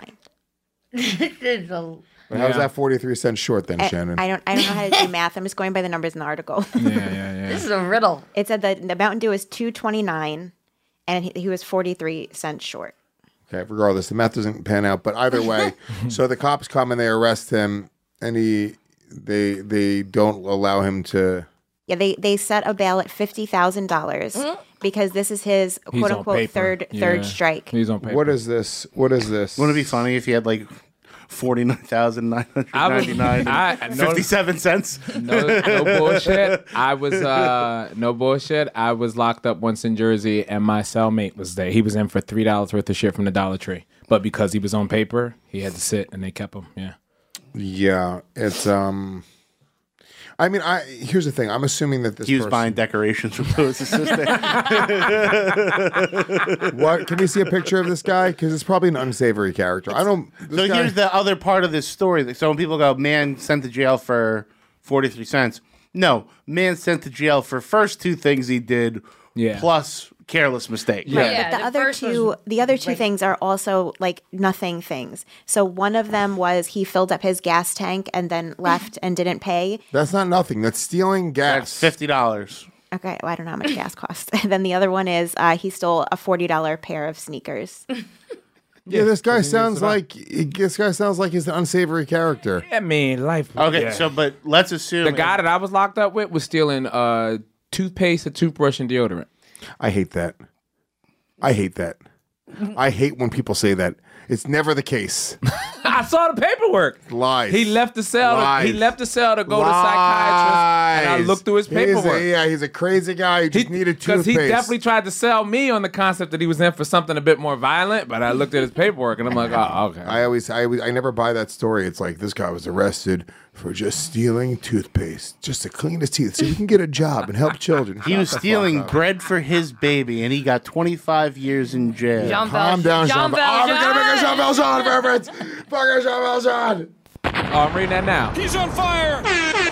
$2.29. How was that 43 cents short then, Shannon? I don't know how to do math. I'm just going by the numbers in the article. Yeah. This is a riddle. It said that the Mountain Dew is $2.29, and he was 43 cents short. Okay, regardless, the math doesn't pan out. But either way, so the cops come and they arrest him, and they don't allow him to. Yeah, they set a bail at $50,000 because this is his quote unquote third strike. He's on paper. What is this? Wouldn't it be funny if he had like $49,999 57 cents. No bullshit. I was no bullshit. I was locked up once in Jersey, and my cellmate was there. He was in for $3 worth of shit from the Dollar Tree, but because he was on paper, he had to sit, and they kept him. Yeah. Yeah, it's I mean, here's the thing. I'm assuming that he was buying decorations from Lewis's sister. What? Can you see a picture of this guy? Because it's probably an unsavory character. Here's the other part of this story. So when people go, man sent to jail for 43 cents. No, man sent to jail for first two things he did, plus careless mistake. Right, but the other two things are also like nothing things. So one of them was he filled up his gas tank and then left and didn't pay. That's not nothing. That's stealing gas. That's $50. Okay, well, I don't know how much gas costs. And then the other one is he stole a $40 pair of sneakers. Yeah, this guy sounds like he's an unsavory character. I mean, life. Okay, but let's assume the guy that I was locked up with was stealing toothpaste, a toothbrush, and deodorant. I hate that. I hate when people say that. It's never the case. I saw the paperwork. Lies. He left the cell. He left the cell to go to psychiatrist, and I looked through his paperwork. He's a crazy guy. He just needed toothpaste. Because he definitely tried to sell me on the concept that he was in for something a bit more violent. But I looked at his paperwork, and I'm like, oh, okay. I never buy that story. It's like this guy was arrested for just stealing toothpaste, just to clean his teeth, so he can get a job and help children. He was stealing bread for his baby, and he got 25 years in jail. Calm down, Jean Valjean. Oh, we're gonna make a Jean Valjean reference. Fucking Jean Valjean. Oh, I'm reading that now. He's on fire.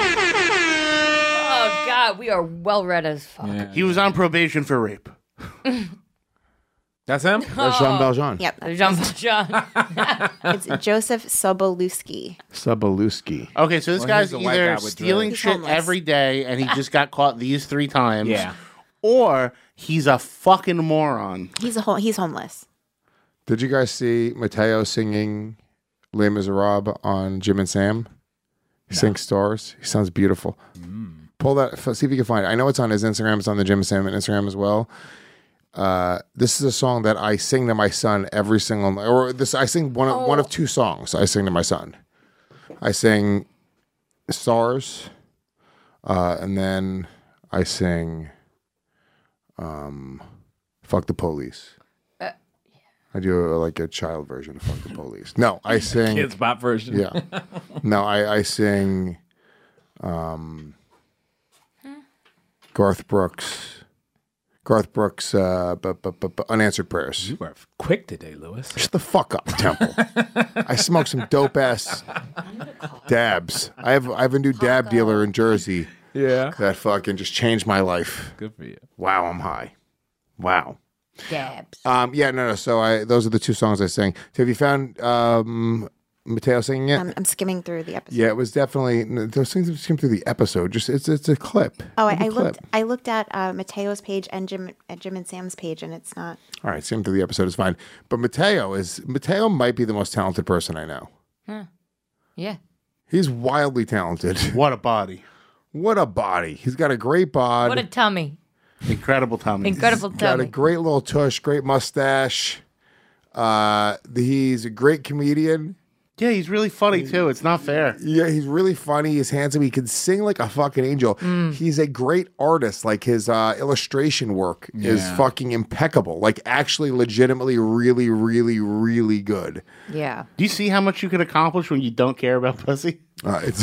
Oh God, we are well read as fuck. Yeah. He was on probation for rape. That's him? That's Jean Valjean. Yep. Jean Valjean. It's Joseph Sobolewski. Okay, so this guy's either stealing shit every day and he just got caught these 3 times. Yeah. Or he's a fucking moron. He's homeless. Did you guys see Mateo singing Les Miserables on Jim and Sam? He sings Stars. He sounds beautiful. Pull that, see if you can find it. I know it's on his Instagram. It's on the Jim and Sam Instagram as well. This is a song that I sing to my son every single night. I sing one of 2 songs I sing to my son. I sing Stars, and then I sing Fuck the Police. I do like a child version of Fuck the Police. No, I sing Kids Bop version. Yeah. No, I sing Garth Brooks, Unanswered Prayers. You are quick today, Lewis. Shut the fuck up, Temple. I smoke some dope ass dabs. I have a new dab dealer in Jersey. Yeah. That fucking just changed my life. Good for you. Wow, I'm high. Wow. Dabs. No. So those are the 2 songs I sang. So have you found Mateo singing it? I'm skimming through the episode. Yeah, it was definitely those things that skim through the episode. Just it's a clip. Oh, I looked at Mateo's page and Jim and Sam's page, and it's not. All right, skim through the episode is fine. But Mateo might be the most talented person I know. Huh. Yeah. He's wildly talented. What a body. He's got a great bod. What a tummy. Incredible tummy. Incredible He's tummy. got a great little tush, great mustache. He's a great comedian. Yeah, he's really funny too. It's not fair. Yeah, he's really funny. He's handsome. He can sing like a fucking angel. He's a great artist. Like his illustration work is fucking impeccable. Like actually legitimately really, really, really good. Yeah. Do you see how much you can accomplish when you don't care about pussy? It's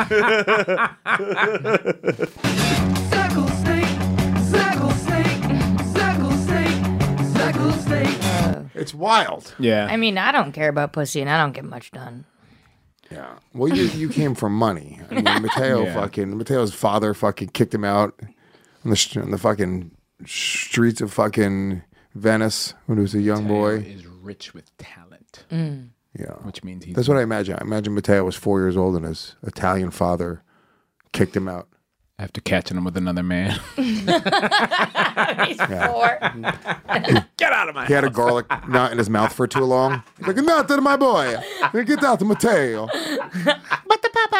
It's wild. Yeah. I mean, I don't care about pussy, and I don't get much done. Yeah. Well, you came from money. I mean, Mateo's father fucking kicked him out on the fucking streets of fucking Venice when he was a young boy. Is rich with talent. Yeah. Which means he's... That's what I imagine. I imagine Mateo was 4 years old and his Italian father kicked him out. After catching him with another man. He's 4. Get out of my house. He had a garlic knot in his mouth for too long. He's like, not to my boy. Get out to Mateo. But the Papa,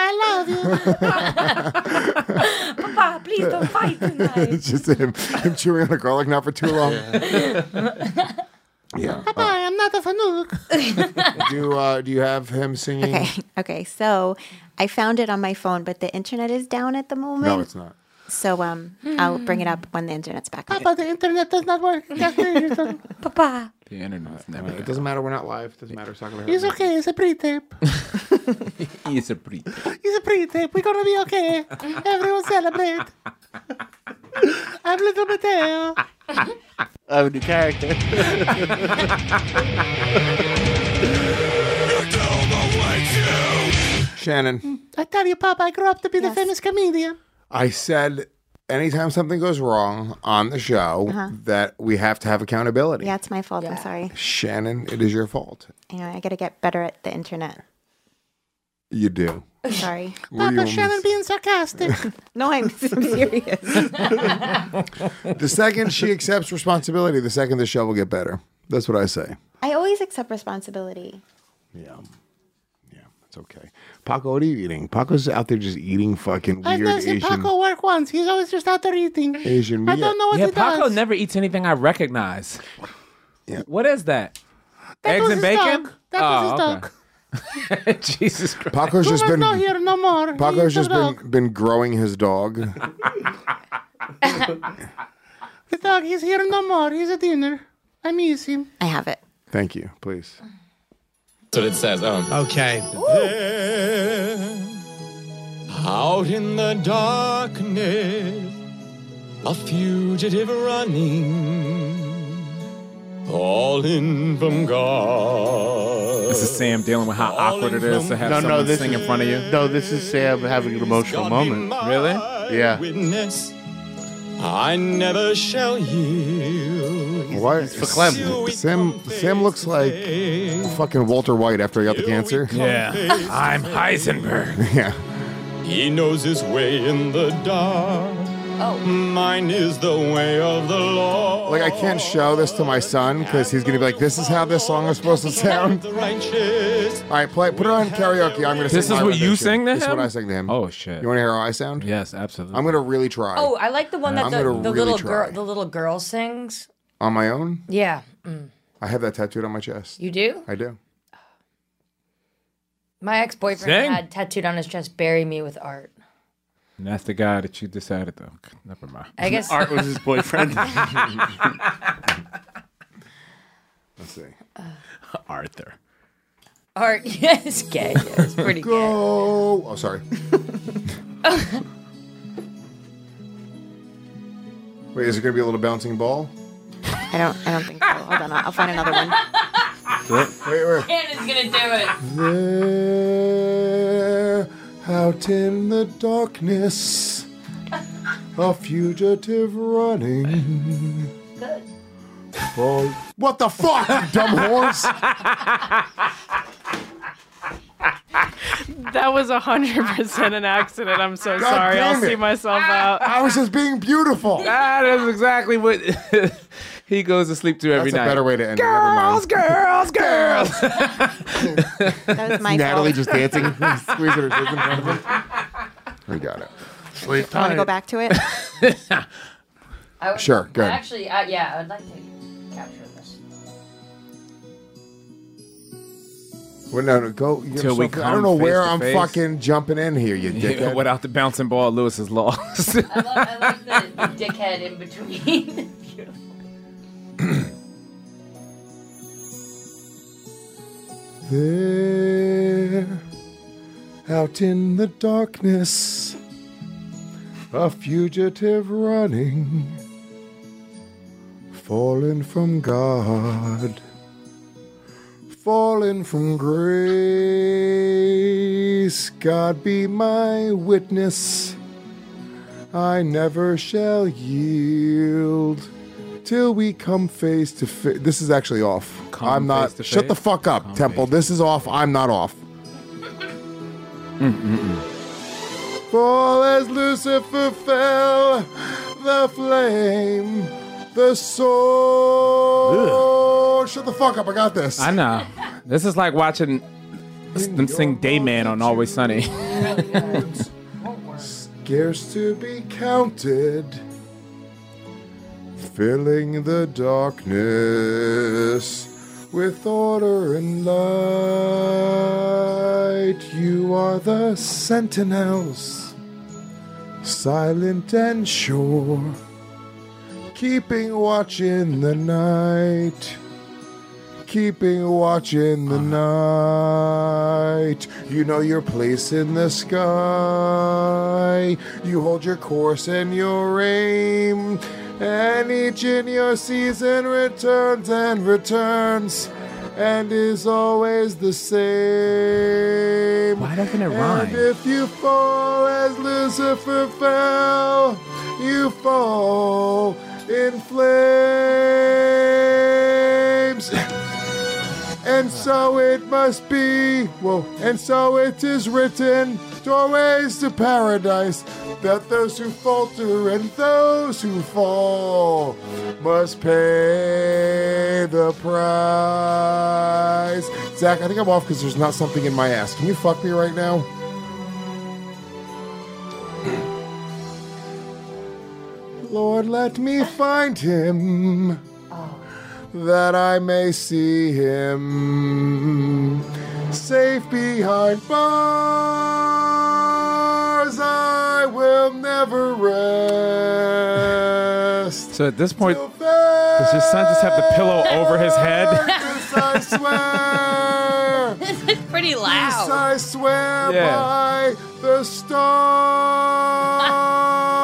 I love you. Papa, please don't fight tonight. It's just him chewing on a garlic knot for too long. Yeah. Papa, I'm not a Fanuc. Do you have him singing? Okay. So I found it on my phone, but the internet is down at the moment. No, it's not. So I'll bring it up when the internet's back up. Papa, the internet does not work. Papa. The internet's never. It doesn't matter. We're not live. It doesn't matter. It's not gonna hurt It's me. okay. It's a pre-tape. It's a pretty. It's a pre-tape. We're gonna be okay. Everyone celebrate. I'm Little Mateo. I'm a new character. Shannon, I tell you, Papa, I grew up to be the famous comedian. I said anytime something goes wrong on the show that we have to have accountability. Yeah, it's my fault. I'm sorry. Shannon, it is your fault. I got to get better at the internet. You do. Sorry. Papa, Shannon being sarcastic. No, I'm serious. The second she accepts responsibility, the second the show will get better. That's what I say. I always accept responsibility. Yeah. It's okay. Paco, what are you eating? Paco's out there just eating fucking I've weird never seen Asian. Paco work once. He's always just out there eating. Asian I meat. don't know what Yeah, he Paco does. never eats anything I recognize. Yeah. What is that? That Eggs was and his bacon? dog. That was his dog. Okay. Jesus Christ. Paco's just been not here no more. Paco's He's the just dog. been growing his dog. The dog, he's here no more. He's at dinner. I miss him. I have it. Thank you, please. That's what it says. Okay. Out in the darkness, a fugitive running, falling from God. This is Sam dealing with how awkward it is to have someone sing in front of you. No, this is Sam having an emotional moment. Really? Yeah. Witness, I never shall yield. What? It's verklempt. Sam looks like fucking Walter White after he got the cancer. Yeah. I'm Heisenberg. Yeah. He knows his way in the dark. Oh. Mine is the way of the Lord. Like, I can't show this to my son because he's gonna be like, "This is how this song is supposed to sound." The righteous. All right, put it on karaoke. I'm gonna. This sing is my what you rendition. sing to This is him? what I sing to him. Oh, shit. You want to hear how I sound? Yes, absolutely. I'm gonna really try. Oh, I like the one that I'm the gonna really little try. girl, the little girl sings. On my own? Yeah. I have that tattooed on my chest. You do? I do. My ex-boyfriend Sing. had tattooed on his chest, "Bury me with art." And that's the guy that you decided to. Never mind. I guess Art was his boyfriend. Let's see. Arthur. Art. Yes, gay. Yeah, it's pretty gay. Go. Oh, sorry. Wait, is it gonna be a little bouncing ball? I don't think so. Hold on. I'll find another one. Wait. Hannah's gonna do it. There, out in the darkness, a fugitive running. Good. Oh, what the fuck, you dumb horse? That was 100% an accident. I'm so God sorry. damn I'll see it. myself out. I was just being beautiful. That is exactly what he goes to sleep to every That's night. a better way to end it. Never mind. Girls. That was my Natalie fault. just dancing, squeezing her tits in front of him. We got it. Sleep I want to go tight. back to it. Sure, good. Actually, yeah, I would like to capture this. Well, no, go. Till we I come don't know where face to I'm face. fucking jumping in here, you dickhead. Without the bouncing ball, Lewis is lost. I like the dickhead in between. There, out in the darkness, a fugitive running, fallen from God, fallen from grace. God be my witness, I never shall yield till we come face to face. This is actually off. Come I'm not. face to Shut the face? fuck up, Come Temple. face. This is off. I'm not off. For as Lucifer fell, the flame, the sword. Shut the fuck up. I got this. I know. This is like watching them sing Dayman on Always Sunny. Scarce to be counted. filling the darkness with order and light. You are the sentinels, silent and sure, keeping watch in the night. Keeping watch in the night. You know your place in the sky. You hold your course and your aim. And each in your season returns and returns. And is always the same. Why doesn't it rhyme? And if you fall as Lucifer fell, you fall in flames. And so it must be, and so it is written, doorways to paradise, that those who falter and those who fall must pay the price. Zach, I think I'm off because there's not something in my ass. Can you fuck me right now? Lord, let me find him, that I may see him safe behind bars. I will never rest. So at this point, does your son just have the pillow over his head? I swear. This is pretty loud. This I swear by the stars.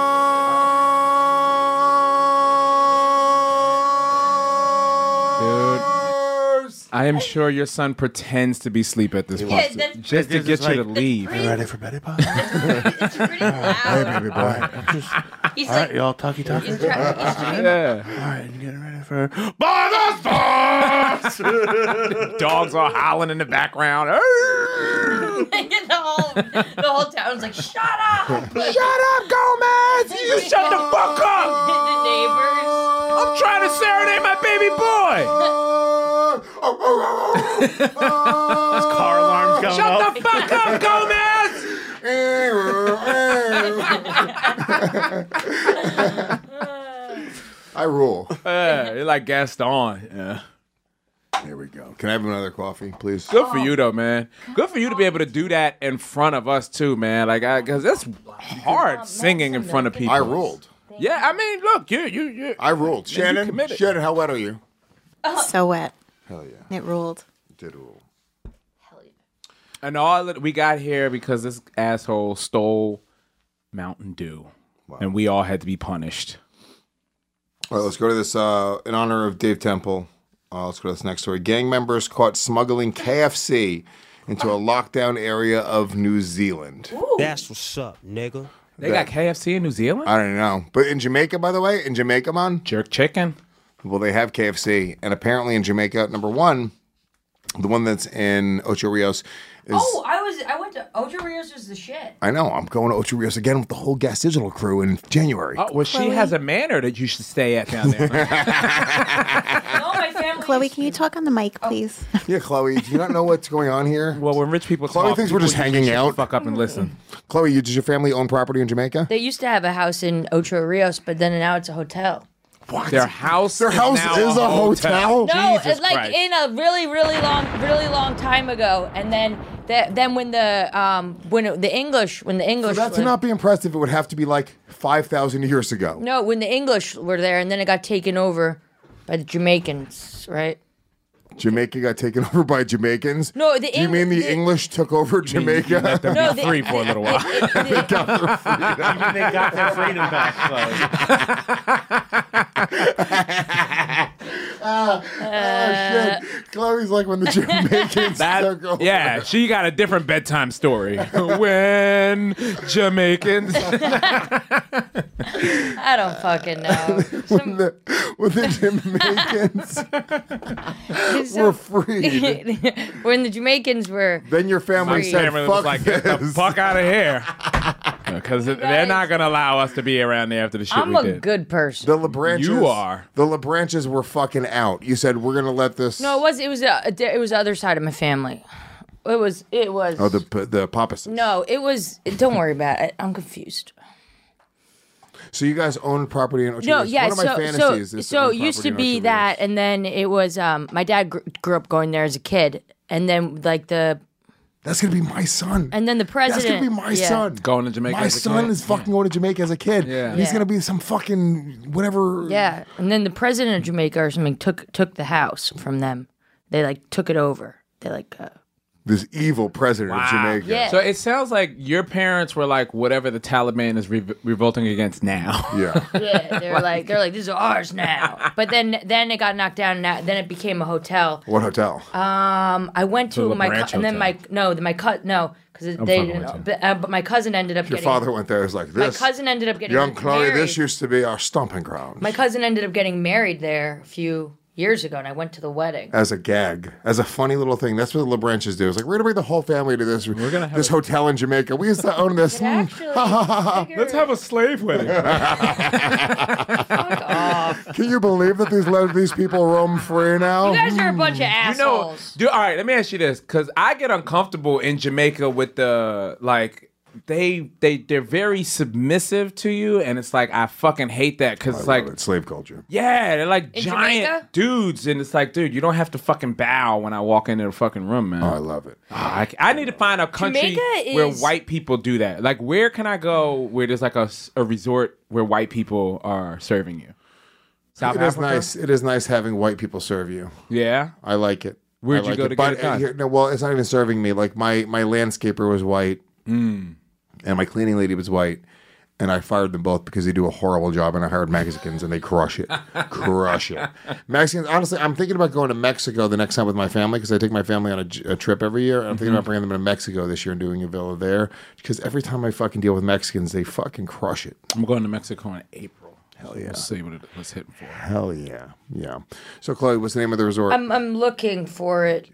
I am sure your son pretends to be asleep at this point, just to get you to leave. You ready for Betty Bob? It's pretty loud. Hey, baby boy. He's all like, right, y'all talkie. he's trying- Yeah. All right, you getting ready for By the Stars? Dogs are howling in the background. the whole town's like, shut up! Shut up, Gomez! You shut the fuck up! The neighbors. I'm trying to serenade my baby boy. His car alarm's going Shut off. the fuck up, Gomez! I rule. You're like Gaston. Yeah. Here we go. Can I have another coffee, please? Good for you, though, man. Good for you to be able to do that in front of us, too, man. Like, because it's hard singing in front of people. I ruled. Yeah, I mean, look, you. I ruled. Shannon, how wet are you? So wet. Hell yeah. It ruled. It did rule. And all that we got here because this asshole stole Mountain Dew. Wow. And we all had to be punished. All right, let's go to this in honor of Dave Temple. Let's go to this next story. Gang members caught smuggling KFC into a lockdown area of New Zealand. Ooh. That's what's up, nigga. They got KFC in New Zealand? I don't know. But in Jamaica, by the way, man. Jerk chicken. Well, they have KFC. And apparently in Jamaica, number one, the one that's in Ocho Rios is... Oh, I went to Ocho Rios was the shit. I know. I'm going to Ocho Rios again with the whole Gas Digital crew in January. Oh, well, she has a manor that you should stay at down there. No, my family. Chloe, can you talk on the mic, please? Yeah, Chloe, do you not know what's going on here? Well, when rich people Chloe talk, thinks we're just people hanging usually shut out. the fuck up and listen. Chloe, does your family own property in Jamaica? They used to have a house in Ocho Rios, but then now it's a hotel. What? Their house is now is a hotel? No, Jesus it's like Christ. in a really long time ago, and then when the English So that to not be impressive, it would have to be like 5,000 years ago. No, when the English were there, and then it got taken over by the Jamaicans, right? Jamaica got taken over by Jamaicans? No, Do you mean the English took over Jamaica? Let them No, be free for a little while. They got their freedom. Even they got their freedom back, Shit. Chloe's like when the Jamaicans took over. Yeah, she got a different bedtime story. When Jamaicans. I don't fucking know. when the Jamaicans were freed. When the Jamaicans were. Then your family My said, family fuck was like, this. get the fuck out of here. Because they're not going to allow us to be around there after the shit I'm we a did. good person. The LeBranches. You are. The LeBranches were fucking out. You said, we're going to let this... No, it was the other side of my family. It was. Oh, the Papases. No, it was. Don't worry about it. I'm confused. So you guys own property in Ocho No, Rios? yeah. One of my fantasies is to So own it used property to in be Ocho that, and then it was. My dad grew up going there as a kid, and then like That's gonna be my son. And then the president. That's gonna be my son. Going to Jamaica. My son is fucking going to Jamaica as a kid. Yeah. He's Yeah. gonna be some fucking whatever. Yeah, and then the president of Jamaica or something took the house from them. They like took it over. They like. This evil president of Jamaica. Yeah. So it sounds like your parents were like whatever the Taliban is revolting against now. Yeah. Yeah, they're like this is ours now. But then it got knocked down. And then it became a hotel. What hotel? I went to The my Branch and then because they didn't. But my cousin ended up Your getting. father went there. It was like this. My cousin ended up getting Young Chloe, married. this used to be our stomping ground. My cousin ended up getting married there a few years ago, and I went to the wedding. As a gag, as a funny little thing. That's what the LeBranches do. It's like, we're gonna bring the whole family to this. We're gonna have this hotel in Jamaica. We used to own this. Let's have a slave wedding. Can you believe that these people roam free now? You guys are a bunch of assholes. Dude, all right, let me ask you this, because I get uncomfortable in Jamaica with the like they're very submissive to you, and it's like I fucking hate that because it's like it's slave culture. Yeah, they're like In giant Jamaica? dudes, and it's like, dude, you don't have to fucking bow when I walk into the fucking room, man. Oh, I love it. I need to find a country Jamaica where is- white people do that. Like, where can I go where there's like a resort where white people are serving you? South It is Africa? nice. It is nice having white people serve you. Yeah, I like it. Where'd I you like go to but, get it done? Here, no, well, it's not even serving me. Like my landscaper was white, and my cleaning lady was white, and I fired them both because they do a horrible job, and I hired Mexicans, and they crush it, crush it. Mexicans, honestly, I'm thinking about going to Mexico the next time with my family because I take my family on a trip every year. And I'm thinking about bringing them to Mexico this year and doing a villa there because every time I fucking deal with Mexicans, they fucking crush it. I'm going to Mexico in April. Hell yeah. We'll see what it's hitting for. Hell yeah, yeah. So Chloe, what's the name of the resort? I'm looking for it.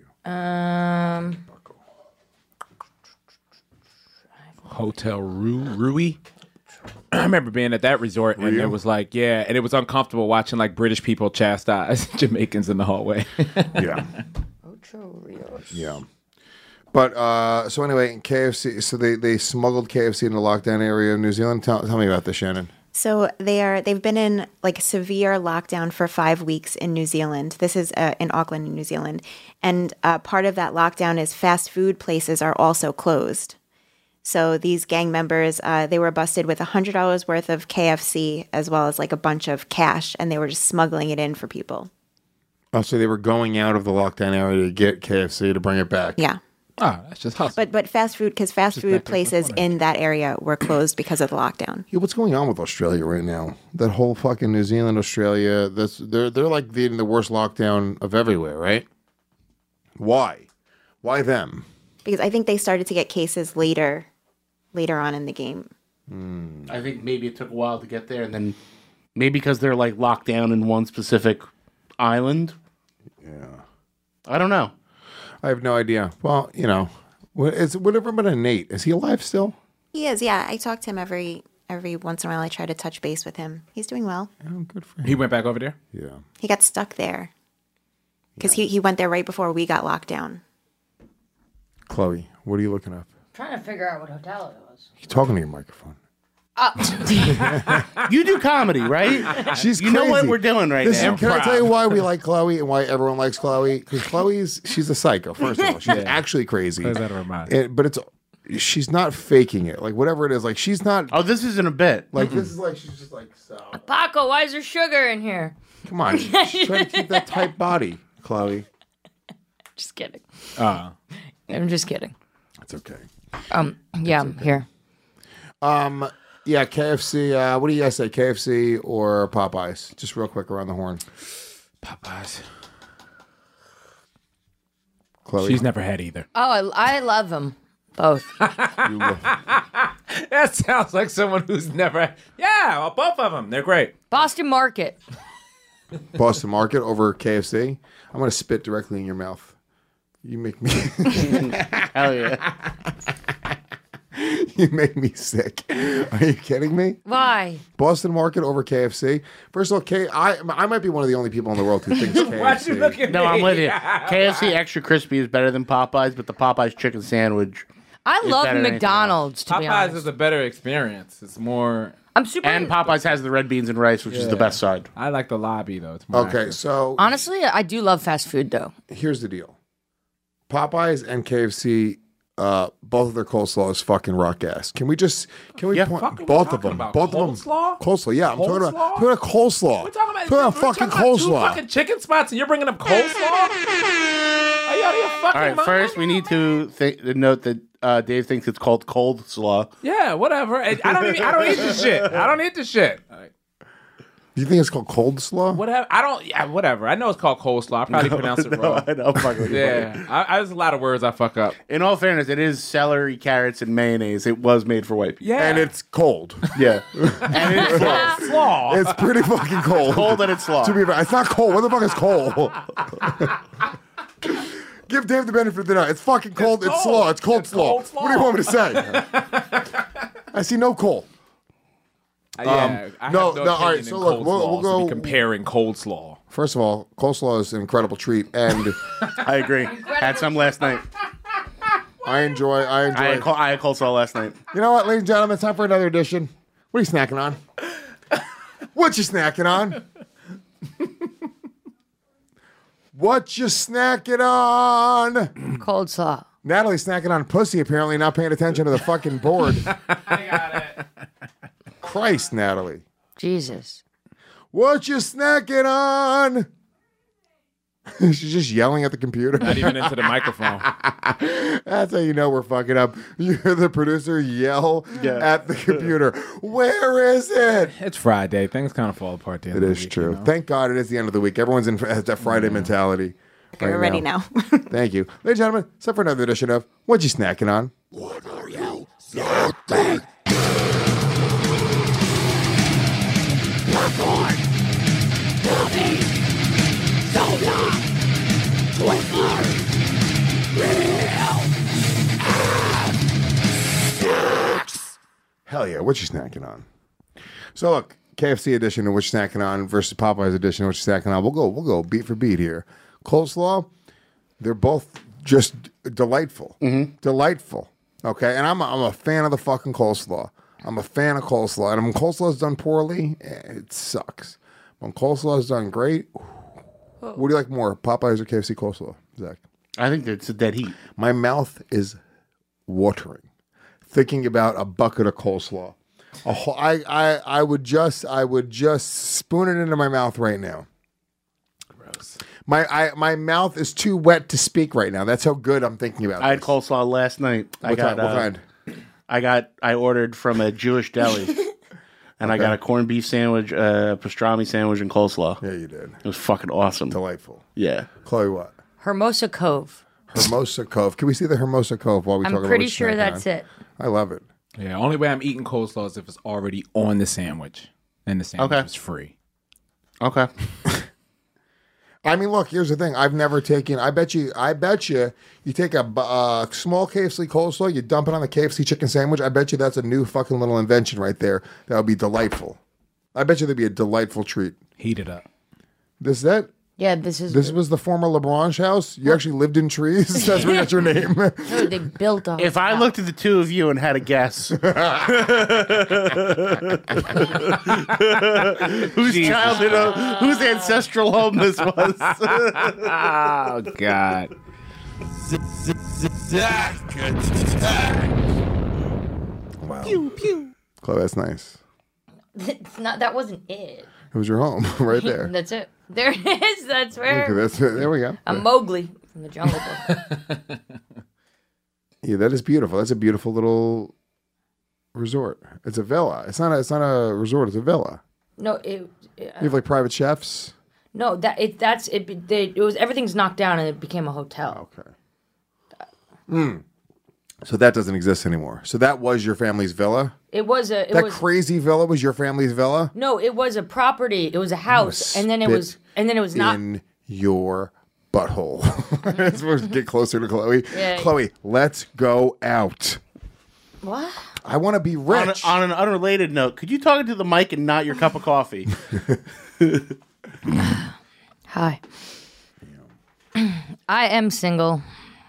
Hotel Rui. I remember being at that resort, and it was like, yeah, and it was uncomfortable watching like British people chastise Jamaicans in the hallway. Yeah. Yeah. But so anyway, KFC. So they smuggled KFC in the lockdown area of New Zealand. Tell me about this, Shannon. So they've been in like severe lockdown for 5 weeks in New Zealand. This is in Auckland, New Zealand, and part of that lockdown is fast food places are also closed. So these gang members, they were busted with $100 worth of KFC as well as like a bunch of cash, and they were just smuggling it in for people. Oh, so they were going out of the lockdown area to get KFC to bring it back. Yeah. Oh, that's just hustle. But fast food, because fast food places in that area were closed because of the lockdown. Yeah, what's going on with Australia right now? That whole fucking New Zealand, Australia. They're like in the worst lockdown of everywhere, right? Why? Why them? Because I think they started to get cases later on in the game. I think maybe it took a while to get there, and then maybe because they're like locked down in one specific island. Yeah. I don't know. I have no idea. Well, you know, whatever happened to Nate? Is he alive still? He is, yeah. I talk to him every once in a while. I try to touch base with him. He's doing well. Oh, good for him. He went back over there? Yeah. He got stuck there because he went there right before we got locked down. Chloe, what are you looking up? Trying to figure out what hotel it was. You're talking to your microphone. You do comedy, right? She's You know what crazy. we're doing right now. Can I tell you why we like Chloe and why everyone likes Chloe? Because she's a psycho, first of all. She's actually crazy. Plays out of her mind. But she's not faking it. Like, whatever it is, like, she's not. Oh, this isn't a bit. Like, this is like, she's just like, so. Paco, why is there sugar in here? Come on. She's trying to keep that tight body, Chloe. Just kidding. Uh, I'm just kidding. It's okay. Yeah, I'm here. Yeah, KFC. What do you guys say, KFC or Popeyes? Just real quick around the horn. Popeyes. Chloe. She's never had either. Oh, I love them both. That sounds like someone who's never. Yeah, well, both of them. They're great. Boston Market. Boston Market over KFC. I'm going to spit directly in your mouth. You make me. Hell yeah. You make me sick. Are you kidding me? Why? Boston Market over KFC. First of all, I might be one of the only people in the world who thinks KFC. Why'd you look at No, me? I'm with you. KFC extra crispy is better than Popeyes, but the Popeyes chicken sandwich. I is love better than McDonald's, to be Popeyes honest. is a better experience. It's more. I'm super. And Popeyes has the red beans and rice, which is the best side. I like the lobby though. It's more Okay, accurate. so Honestly, I do love fast food though. here's the deal. Popeyes and KFC, both of their coleslaw is fucking rock ass. Can we fuck point are we both of talking them? about? Both of them. Coleslaw? Coleslaw, yeah. I'm talking about coleslaw. We're talking about, fucking talking about two coleslaw. fucking chicken spots, and you're bringing up coleslaw? Are you out of your fucking All right, mind? first we need to note that Dave thinks it's called cold slaw. Yeah, whatever. I don't eat this shit. I don't eat this shit. Do you think it's called cold slaw? Whatever. Whatever. I know it's called coleslaw. I probably pronounced it wrong. I know. Fuck with you. Yeah, there's a lot of words I fuck up. In all fairness, it is celery, carrots, and mayonnaise. It was made for white people. Yeah, And it's cold. Yeah. And it's slaw. slaw. It's pretty fucking cold. Cold and it's slaw. To be fair, it's not cold. What the fuck is cold? Give Dave the benefit of the doubt. It's fucking cold. It's slaw. It's cold slaw. cold slaw. What do you want me to say? I see no coal. I have no, no all right, opinion so in look, we'll coleslaw, so go- be comparing coleslaw. First of all, coleslaw is an incredible treat, and I agree. Had some last night. I enjoy. I had coleslaw last night. You know what, ladies and gentlemen, it's time for another edition. What are you snacking on? What you snacking on? What you snacking on? Cold slaw. Natalie's snacking on pussy, apparently not paying attention to the fucking board. I got it. Christ, Natalie. Jesus. What you snacking on? She's just yelling at the computer. Not even into the microphone. That's how you know we're fucking up. You hear the producer yell at the computer. Where is it? It's Friday. Things kind of fall apart. It is true. Thank God it is the end of the week. Everyone's has that Friday mentality. We're ready now. Thank you. Ladies and gentlemen, it's time for another edition of What You Snacking On? What are you snacking? Popcorn, coffee, soda, Twizzler, real snacks. Hell yeah, what you snacking on? So look, KFC edition of what you snacking on versus Popeyes edition of what you snacking on. We'll go beat for beat here. Coleslaw, they're both just delightful. Delightful. Okay, and I'm a fan of the fucking coleslaw. I'm a fan of coleslaw. And when coleslaw is done poorly, it sucks. When coleslaw is done great, what do you like more, Popeyes or KFC coleslaw, Zach? I think it's a dead heat. My mouth is watering thinking about a bucket of coleslaw. I would just spoon it into my mouth right now. Gross. My mouth is too wet to speak right now. That's how good I'm thinking about it. I had coleslaw last night. What kind? I ordered from a Jewish deli. And I got a corned beef sandwich, pastrami sandwich, and coleslaw. Yeah, you did. It was fucking awesome. Delightful. Yeah. Chloe, what? Hermosa Cove. Hermosa Cove. Can we see the Hermosa Cove while we talk about I'm pretty what sure you're snacking that's on? it. I love it. Yeah, only way I'm eating coleslaw is if it's already on the sandwich. And the sandwich is free. Okay. I mean, look, here's the thing. I've never taken, I bet you, you take a small KFC coleslaw, you dump it on the KFC chicken sandwich. I bet you that's a new fucking little invention right there. That would be delightful. I bet you that'd be a delightful treat. Heat it up. This is it? Yeah, this is. This was the former LeBron's house? You actually lived in trees? That's where you got your name. No, they built on. If I looked at the two of you and had a guess, whose childhood, whose ancestral home this was. Oh, God. Wow. Pew, pew. Chloe, that's nice. It's not. That wasn't it. It was your home right there. That's it. There it is. That's where. Okay, that's it. There we go. I'm Mowgli from the Jungle Book. Yeah, that is beautiful. That's a beautiful little resort. It's a villa. It's not a resort. It's a villa. No, You have like private chefs. no. It was everything's knocked down and it became a hotel. Okay. So that doesn't exist anymore. So that was your family's villa. It was a. It That was crazy villa was your family's villa. no. It was a property. It was a house, and then it was not. in your butthole. We're supposed to get closer to Chloe. Yeah. Chloe, let's go out. What? I want to be rich. On an unrelated note, could you talk into the mic and not your cup of coffee? Hi. I am single.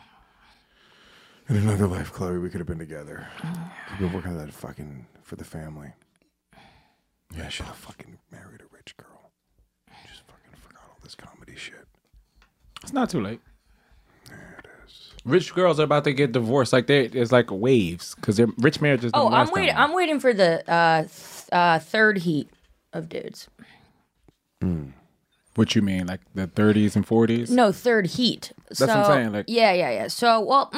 In another life, Chloe, we could have been together. We've been working on that fucking for the family. Yeah, I should have fucking married a rich girl. Just fucking forgot all this comedy shit. It's not too late. Rich girls are about to get divorced. Like it's like waves because their rich marriages. Don't last that long. I'm waiting for the third heat of dudes. What you mean, like the 30s and 40s? No, third heat. That's what I'm saying. Like, yeah. So, well,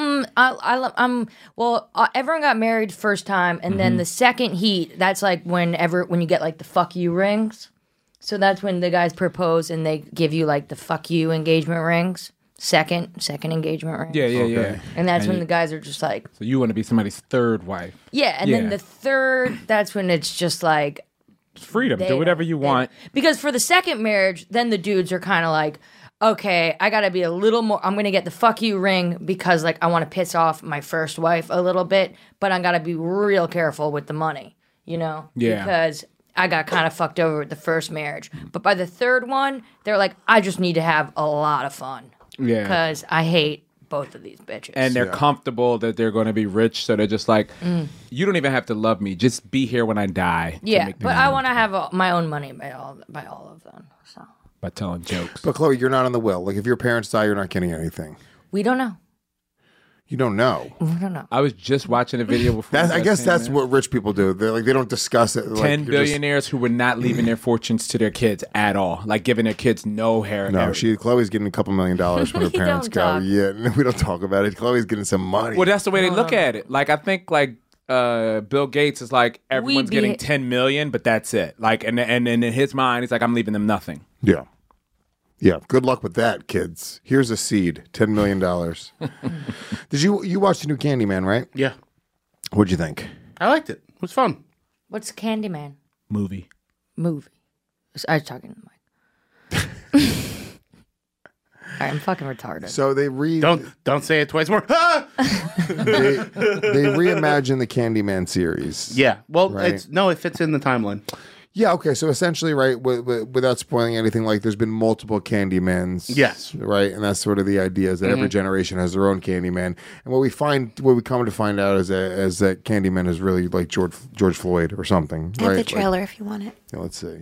everyone got married first time, and then the second heat. That's like when you get like the fuck you rings. So that's when the guys propose and they give you like the fuck you engagement rings. Second engagement ring. Yeah. And that's when the guys are just like. So you want to be somebody's third wife? Yeah, and then the third, that's when it's just like. Freedom. Do whatever you want. Because for the second marriage, then the dudes are kind of like, okay, I got to be a little more. I'm going to get the fuck you ring because like I want to piss off my first wife a little bit, but I got to be real careful with the money, you know? Yeah. Because I got kind of fucked over with the first marriage. But by the third one, they're like, I just need to have a lot of fun. Yeah. Because I hate both of these bitches. And they're comfortable that they're going to be rich, so they're just like, you don't even have to love me. Just be here when I die. Yeah, but I want to have my own money by all of them. So. By telling jokes. But Chloe, you're not on the will. Like if your parents die, you're not getting anything. We don't know. You don't know. We don't know. I was just watching a video before. I guess that's what rich people do. They're like they don't discuss it. 10 billionaires who were not leaving their fortunes to their kids at all, like giving their kids no hair. No, Chloe's getting a couple $1 million when her parents go. Talk. Yeah, we don't talk about it. Chloe's getting some money. Well, that's the way they look at it. Like I think like Bill Gates is like everyone's getting 10 million, but that's it. Like and in his mind, he's like I'm leaving them nothing. Yeah. Yeah, good luck with that, kids. Here's a seed, $10 million. Did you watch the new Candyman, right? Yeah. What'd you think? I liked it. It was fun. What's Candyman? Movie. I was talking to Mike. All right, I'm fucking retarded. So they don't say it twice more. they reimagine the Candyman series. Yeah. Well, right? it fits in the timeline. Yeah, okay, so essentially, right, without spoiling anything, like there's been multiple Candymans. Yes. Right, and that's sort of the idea is that every generation has their own Candyman. And what we come to find out is that Candyman is really like George Floyd or something. I have right? the trailer if you want it. Yeah, let's see.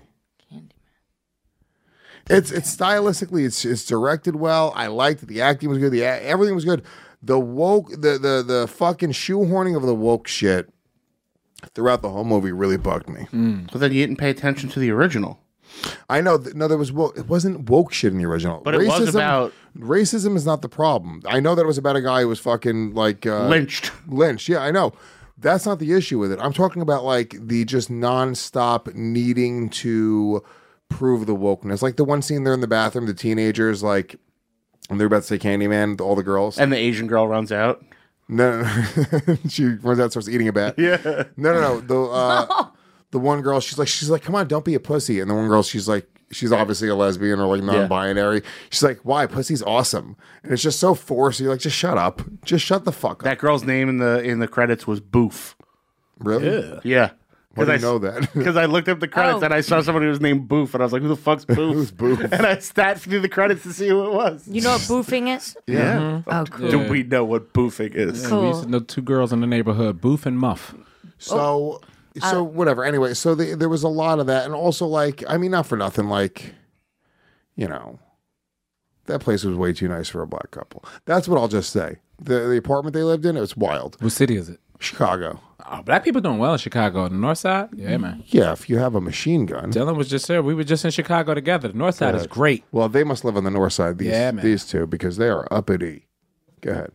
It's stylistically, it's directed well. I liked it. The acting was good. Everything was good. The fucking shoehorning of the woke shit throughout the whole movie really bugged me. But then you didn't pay attention to the original. I know. No, there was it wasn't woke shit in the original. But it was about... Racism is not the problem. I know that it was about a guy who was fucking like... lynched. Lynched, yeah, I know. That's not the issue with it. I'm talking about like the just nonstop needing to prove the wokeness. Like the one scene there in the bathroom, the teenagers like... And they're about to say Candyman, all the girls. And the Asian girl runs out. No. She runs out and starts eating a bat. Yeah. No. The one girl, she's like, come on, don't be a pussy. And the one girl, she's obviously a lesbian or like non-binary. She's like, why? Pussy's awesome. And it's just so forced. You're like, just shut up. Just shut the fuck up. That girl's name in the credits was Boof. Really? Yeah. Why do you know that? Because I looked up the credits and I saw somebody who was named Boof, and I was like, who the fuck's Boof? Who's Boof? And I sat through the credits to see who it was. You know what boofing is? Yeah. Mm-hmm. Oh, cool. Do we know what boofing is? Cool. We used to know two girls in the neighborhood, Boof and Muff. So whatever. Anyway, so there was a lot of that. And also, like, I mean, not for nothing, like, you know, that place was way too nice for a black couple. That's what I'll just say. The apartment they lived in, it was wild. What city is it? Chicago. Oh, black people doing well in Chicago. The North Side? Yeah, man. Yeah, if you have a machine gun. Dylan was just there. We were just in Chicago together. The North Side is great. Well, they must live on the North Side, these two, because they are uppity. Go ahead.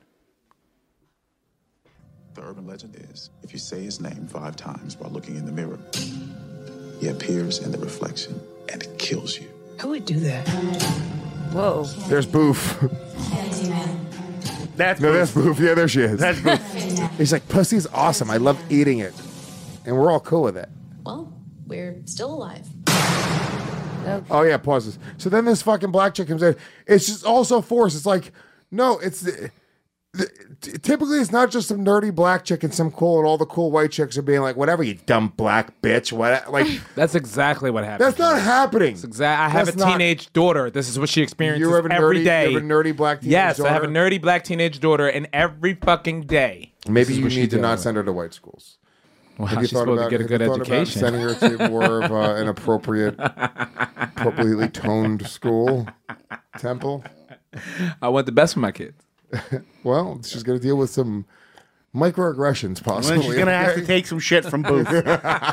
The urban legend is, if you say his name 5 times while looking in the mirror, he appears in the reflection and it kills you. Who would do that? Whoa. There's Boof. That's Boof. Yeah, there she is. That's Boof. He's like, pussy's awesome. I love eating it. And we're all cool with it. Well, we're still alive. Oh, yeah, pauses. So then this fucking black chick comes in. It's just also forced. It's like, no, it's... typically, it's not just some nerdy black chick and some cool, and all the cool white chicks are being like, whatever, you dumb black bitch. What? Like, that's exactly what happened. That's not happening. I have a teenage daughter. This is what she experiences every day. You have a nerdy black teenage daughter? Yes, I have a nerdy black teenage daughter, and every fucking day. Maybe you need to not send her to white schools. Wow, Have you she's thought supposed to about, get a have good you thought about education. sending her to more of an appropriately toned school, temple? I want the best for my kids. Well, she's going to deal with some microaggressions, possibly. Well, she's gonna have to take some shit from Booth. Booth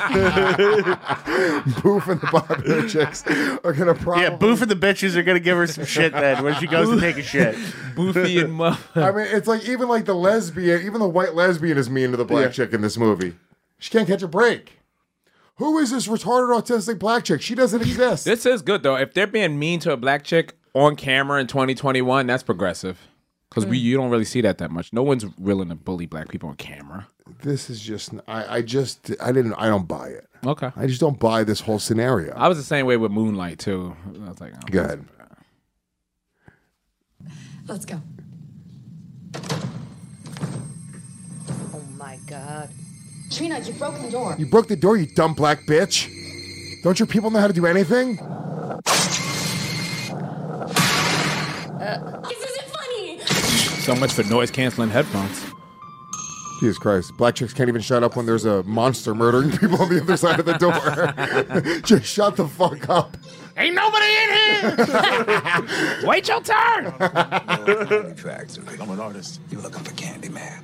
and the popular chicks are going to probably... Yeah, Booth and the bitches are gonna give her some shit then when she goes to take a shit. Boofy and Muff. I mean, it's like even like the lesbian, even the white lesbian is mean to the black chick in this movie. She can't catch a break. Who is this retarded autistic black chick? She doesn't exist. This is good though. If they're being mean to a black chick on camera in 2021, that's progressive. Because you don't really see that much. No one's willing to bully black people on camera. This is just I don't buy it. Okay. I just don't buy this whole scenario. I was the same way with Moonlight too. I was like, Go ahead. Let's go. Oh my God. Trina, you broke the door. You broke the door, you dumb black bitch. Don't your people know how to do anything? This isn't funny. So much for noise canceling headphones. Jesus Christ. Black chicks can't even shut up when there's a monster murdering people on the other side of the door. Just shut the fuck up. Ain't nobody in here. Wait your turn. I'm an artist. You're looking for Candyman.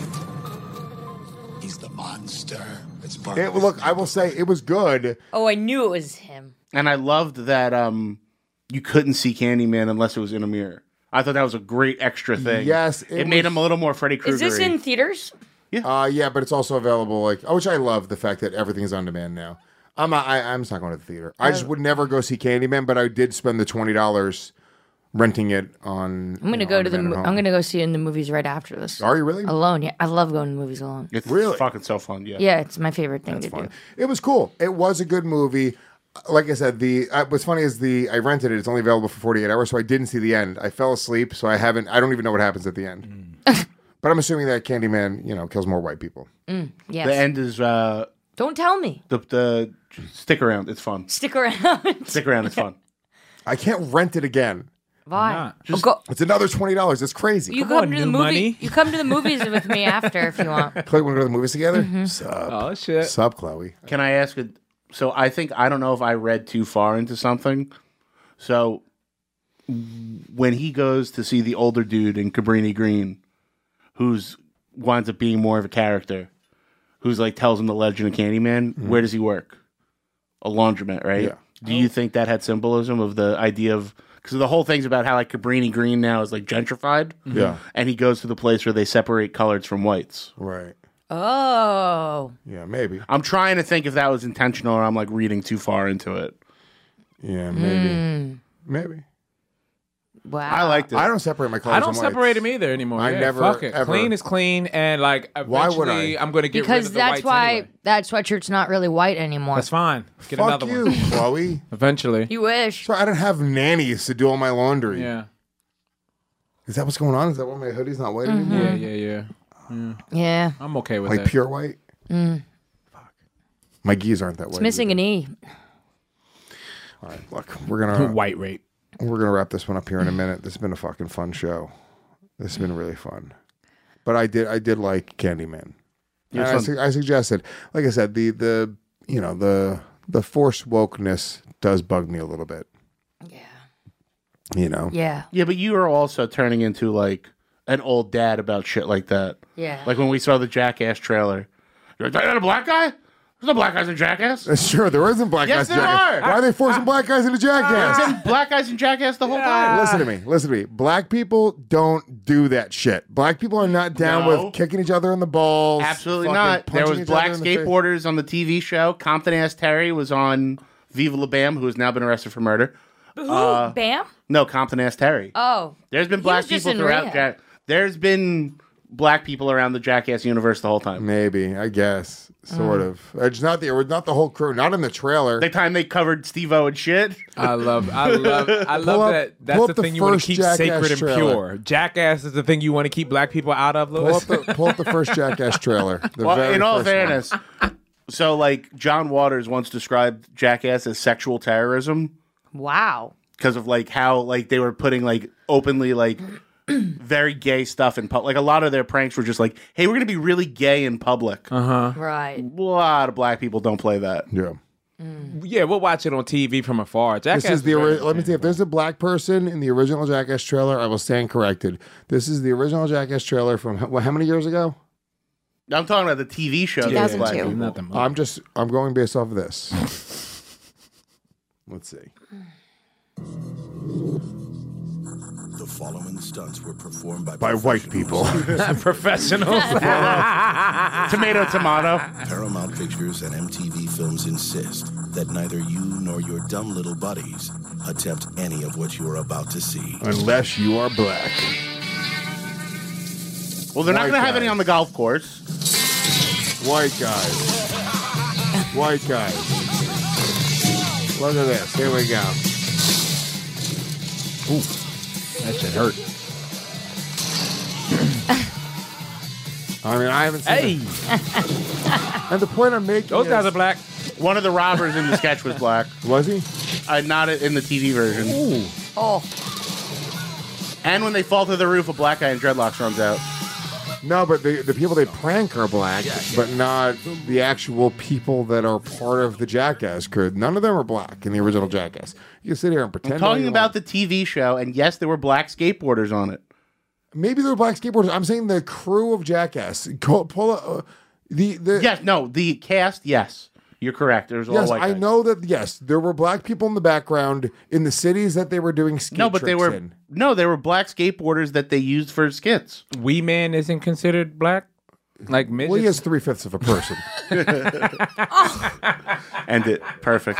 He's the monster. It's part of Look, I will say it was good. Oh, I knew it was him. And I loved that you couldn't see Candyman unless it was in a mirror. I thought that was a great extra thing. Yes, it made him a little more Freddy Krueger. Is this in theaters? Yeah, but it's also available. Which I love the fact that everything is on demand now. I'm just not going to the theater. I just would never go see Candyman, but I did spend the $20 renting it on. I'm gonna go to I'm gonna go see it in the movies right after this. Are you really? Alone? Yeah, I love going to movies alone. It's really fucking so fun. Yeah. Yeah, it's my favorite thing to do. It was cool. It was a good movie. Like I said, what's funny is I rented it. It's only available for 48 hours, so I didn't see the end. I fell asleep, so I don't even know what happens at the end. But I'm assuming that Candyman, kills more white people. Yes. The end is. Don't tell me. The stick around. It's fun. Stick around. Stick around. It's fun. I can't rent it again. Why? It's another $20. It's crazy. You come to the movie. You come to the movies with me after if you want. Chloe, want to go to the movies together? Sup? Oh shit. Sup, Chloe? Can I ask a? So I don't know if I read too far into something. So when he goes to see the older dude in Cabrini Green, who's winds up being more of a character, who's like tells him the legend of Candyman, where does he work? A laundromat, right? Yeah. Do you think that had symbolism of the idea of, because the whole thing's about how like Cabrini Green now is like gentrified. Yeah. And he goes to the place where they separate coloreds from whites. Right. Oh. Yeah, maybe. I'm trying to think if that was intentional or I'm like reading too far into it. Yeah, maybe. Maybe. Wow. I liked it. I don't separate my colors. I don't separate them either anymore. I Yeah, never, fuck it. ever. Clean is clean, and like Why would eventually I? I'm going to get rid Because of the that's whites why anyway. that sweatshirt's not really white anymore. That's fine. Get Fuck another you, one. Chloe. Eventually. You wish. So I don't have nannies to do all my laundry. Yeah. Is that what's going on? Is that why my hoodie's not white anymore? Yeah. Yeah. I'm okay with Like that. pure white? Fuck. My geese aren't that white. It's missing an E. All right, look, we're gonna White rate. We're gonna wrap this one up here in a minute. This has been a fucking fun show. This has been really fun. But I did like Candyman. Yeah, And I suggested, like I said, the forced wokeness does bug me a little bit. Yeah. Yeah. Yeah, but you are also turning into like an old dad about shit like that. Yeah. Like when we saw the Jackass trailer. You're like, that a black guy? There's no black guys in Jackass. Sure, there isn't black Yes, guys. there Jackass. are. Why are they forcing black guys into Jackass? There's been black guys in Jackass the whole time. Listen to me. Black people don't do that shit. Black people are not down No. with kicking each other in the balls. Absolutely fucking not. There punching was each black other in the face. skateboarders on the TV show. Compton Ass Terry was on Viva La Bam, who has now been arrested for murder. Who? Bam? No, Compton Ass Terry. Oh. There's been He black was just people in throughout. rehab. There's been black people around the Jackass universe the whole time. Maybe, I guess, sort of. It's not the whole crew. Not in the trailer. The time they covered Steve-O and shit. I love Pull up- that. That's pull the up the thing you want first to keep Jackass sacred and trailer. pure. Jackass is the thing you want to keep black people out of, Lewis. Pull up the first Jackass trailer. The Well, very in all first one. fairness, so like John Waters once described Jackass as sexual terrorism Wow. because of like how like they were putting like openly like very gay stuff in public. Like a lot of their pranks were just like, "Hey, we're gonna be really gay in public." Right. A lot of black people don't play that. Yeah. Yeah, we'll watch it on TV from afar. Jackass This is the very- let me see if there's a black person in the original Jackass trailer. I will stand corrected. This is the original Jackass trailer from how many years ago? I'm talking about the TV show. 2002. Not the movie. I'm going based off of this. Let's see. The following stunts were performed By white people. Professionals. Tomato. Paramount Pictures and MTV Films insist that neither you nor your dumb little buddies attempt any of what you are about to see. Unless you are black. Well, they're not White going to have any guys. on the golf course. White guys. White guys. Look at this. Here we go. Ooh, that should hurt. I mean, I haven't seen it. And the point I'm making Those guys is- are black. One of the robbers in the sketch was black. Was he? Not in the TV version. Ooh. Oh. And when they fall through the roof, a black guy in dreadlocks runs out. No, but the people they prank are black, but not the actual people that are part of the Jackass crew. None of them are black in the original Jackass. You can sit here and pretend. I'm talking all you about want. the TV show, and yes, there were black skateboarders on it. Maybe they were black skateboarders. I'm saying the crew of Jackass. The cast. Yes, you're correct. There's all Yes, white I guys. know that. Yes, there were black people in the background in the cities that they were doing skate No, but they tricks were in. they were black skateboarders that they used for skits. Wee Man isn't considered black. Like midgets. Well, he has 3/5 of a person. End it. Perfect.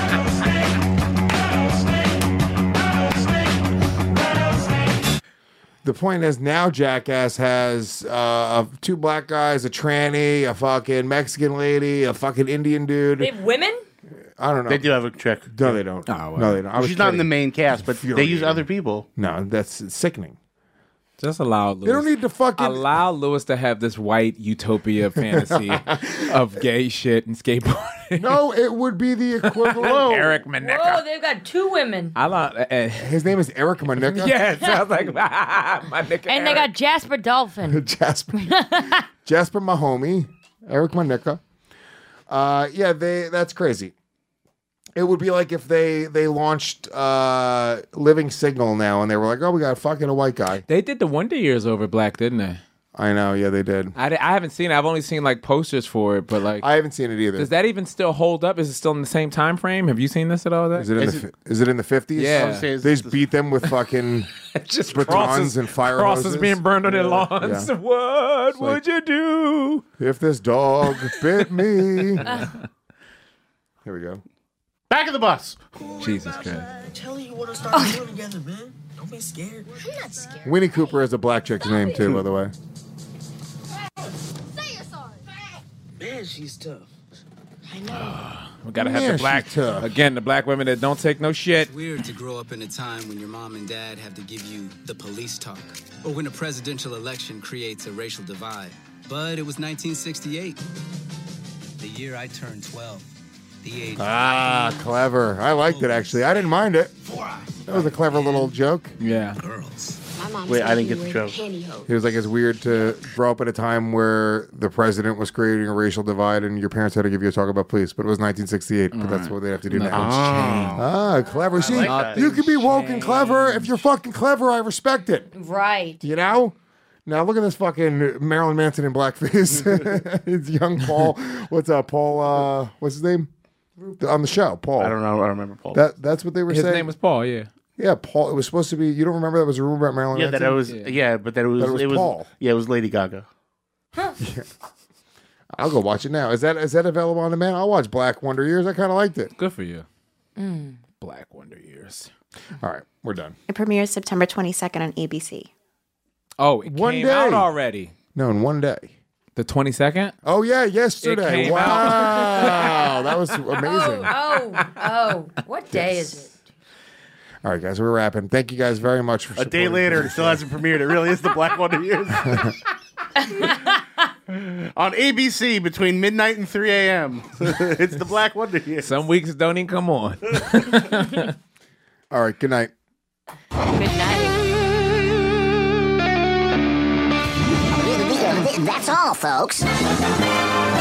The point is now Jackass has two black guys, a tranny, a fucking Mexican lady, a fucking Indian dude. They have women? I don't know. They do have a chick. No, they don't. Oh, well. No, they don't. I was She's not in the kidding. main cast, but they use Infuriating. other people. No, that's sickening. Just allow Lewis. They don't need to fucking allow Lewis to have this white utopia fantasy of gay shit and skateboarding. No, it would be the equivalent. Eric Manicka. Whoa, they've got two women. I love. His name is Eric Manicka. Yeah, it sounds like Manicka. And they got Jasper Dolphin. Jasper Mahomie, Eric Manicka. Yeah, that's crazy. It would be like if they launched Living Signal now and they were like, oh, we got fucking a white guy. They did the Wonder Years over black, didn't they? I know, yeah, they did. I haven't seen it. I've only seen like posters for it, but like I haven't seen it either. does that even still hold up? Is it still in the same time frame? Have you seen this at all? Is it in the 50s? Yeah. They just beat them with fucking just batons and fire crosses hoses. being burned on their lawns. Yeah. What would like- you do? If this dog bit me. Here we go. Back of the bus. Jesus Christ. Tell you what to start doing together, man. Don't be scared. I'm not scared. Winnie Cooper is a black chick's name, too, by the way. Say you're sorry. Man, she's tough. I know. We gotta have Man, the black she's tough. again. The black women that don't take no shit. It's weird to grow up in a time when your mom and dad have to give you the police talk, or when a presidential election creates a racial divide. But it was 1968, the year I turned 12. The age. Clever. I liked it, actually. I didn't mind it. That was a clever little joke. Yeah. Girls. Wait, I didn't get the joke. It was like it's weird to grow up at a time where the president was creating a racial divide and your parents had to give you a talk about police, but it was 1968, but that's what they have to do now. Clever. See, like that. you can be woke and clever. If you're fucking clever, I respect it. Right. You know? Now look at this fucking Marilyn Manson in blackface. It's young Paul. What's up, Paul? What's his name? On the show, Paul. I don't know. I don't remember Paul. That's what they were His saying. name was Paul. Yeah. Yeah, Paul. It was supposed to be. You don't remember that was a rumor about Marilyn Yeah, Manson? that it was. Yeah, but that it was. That it was Paul. Yeah, it was Lady Gaga. I'll go watch it now. Is that available on demand? I'll watch Black Wonder Years. I kind of liked it. Good for you. Black Wonder Years. All right, we're done. It premieres September 22nd on ABC. Oh, it One came day. out already. No, in one day. The 22nd. Oh yeah, yesterday. It came Wow, that was amazing. Oh, what day is it? All right, guys, we're wrapping. Thank you guys very much for A day supporting later, the it still show. hasn't premiered. It really is the Black Wonder Years. On ABC between midnight and 3 a.m. It's the Black Wonder Years. Some weeks don't even come on. All right, good night. Good night. That's all, folks.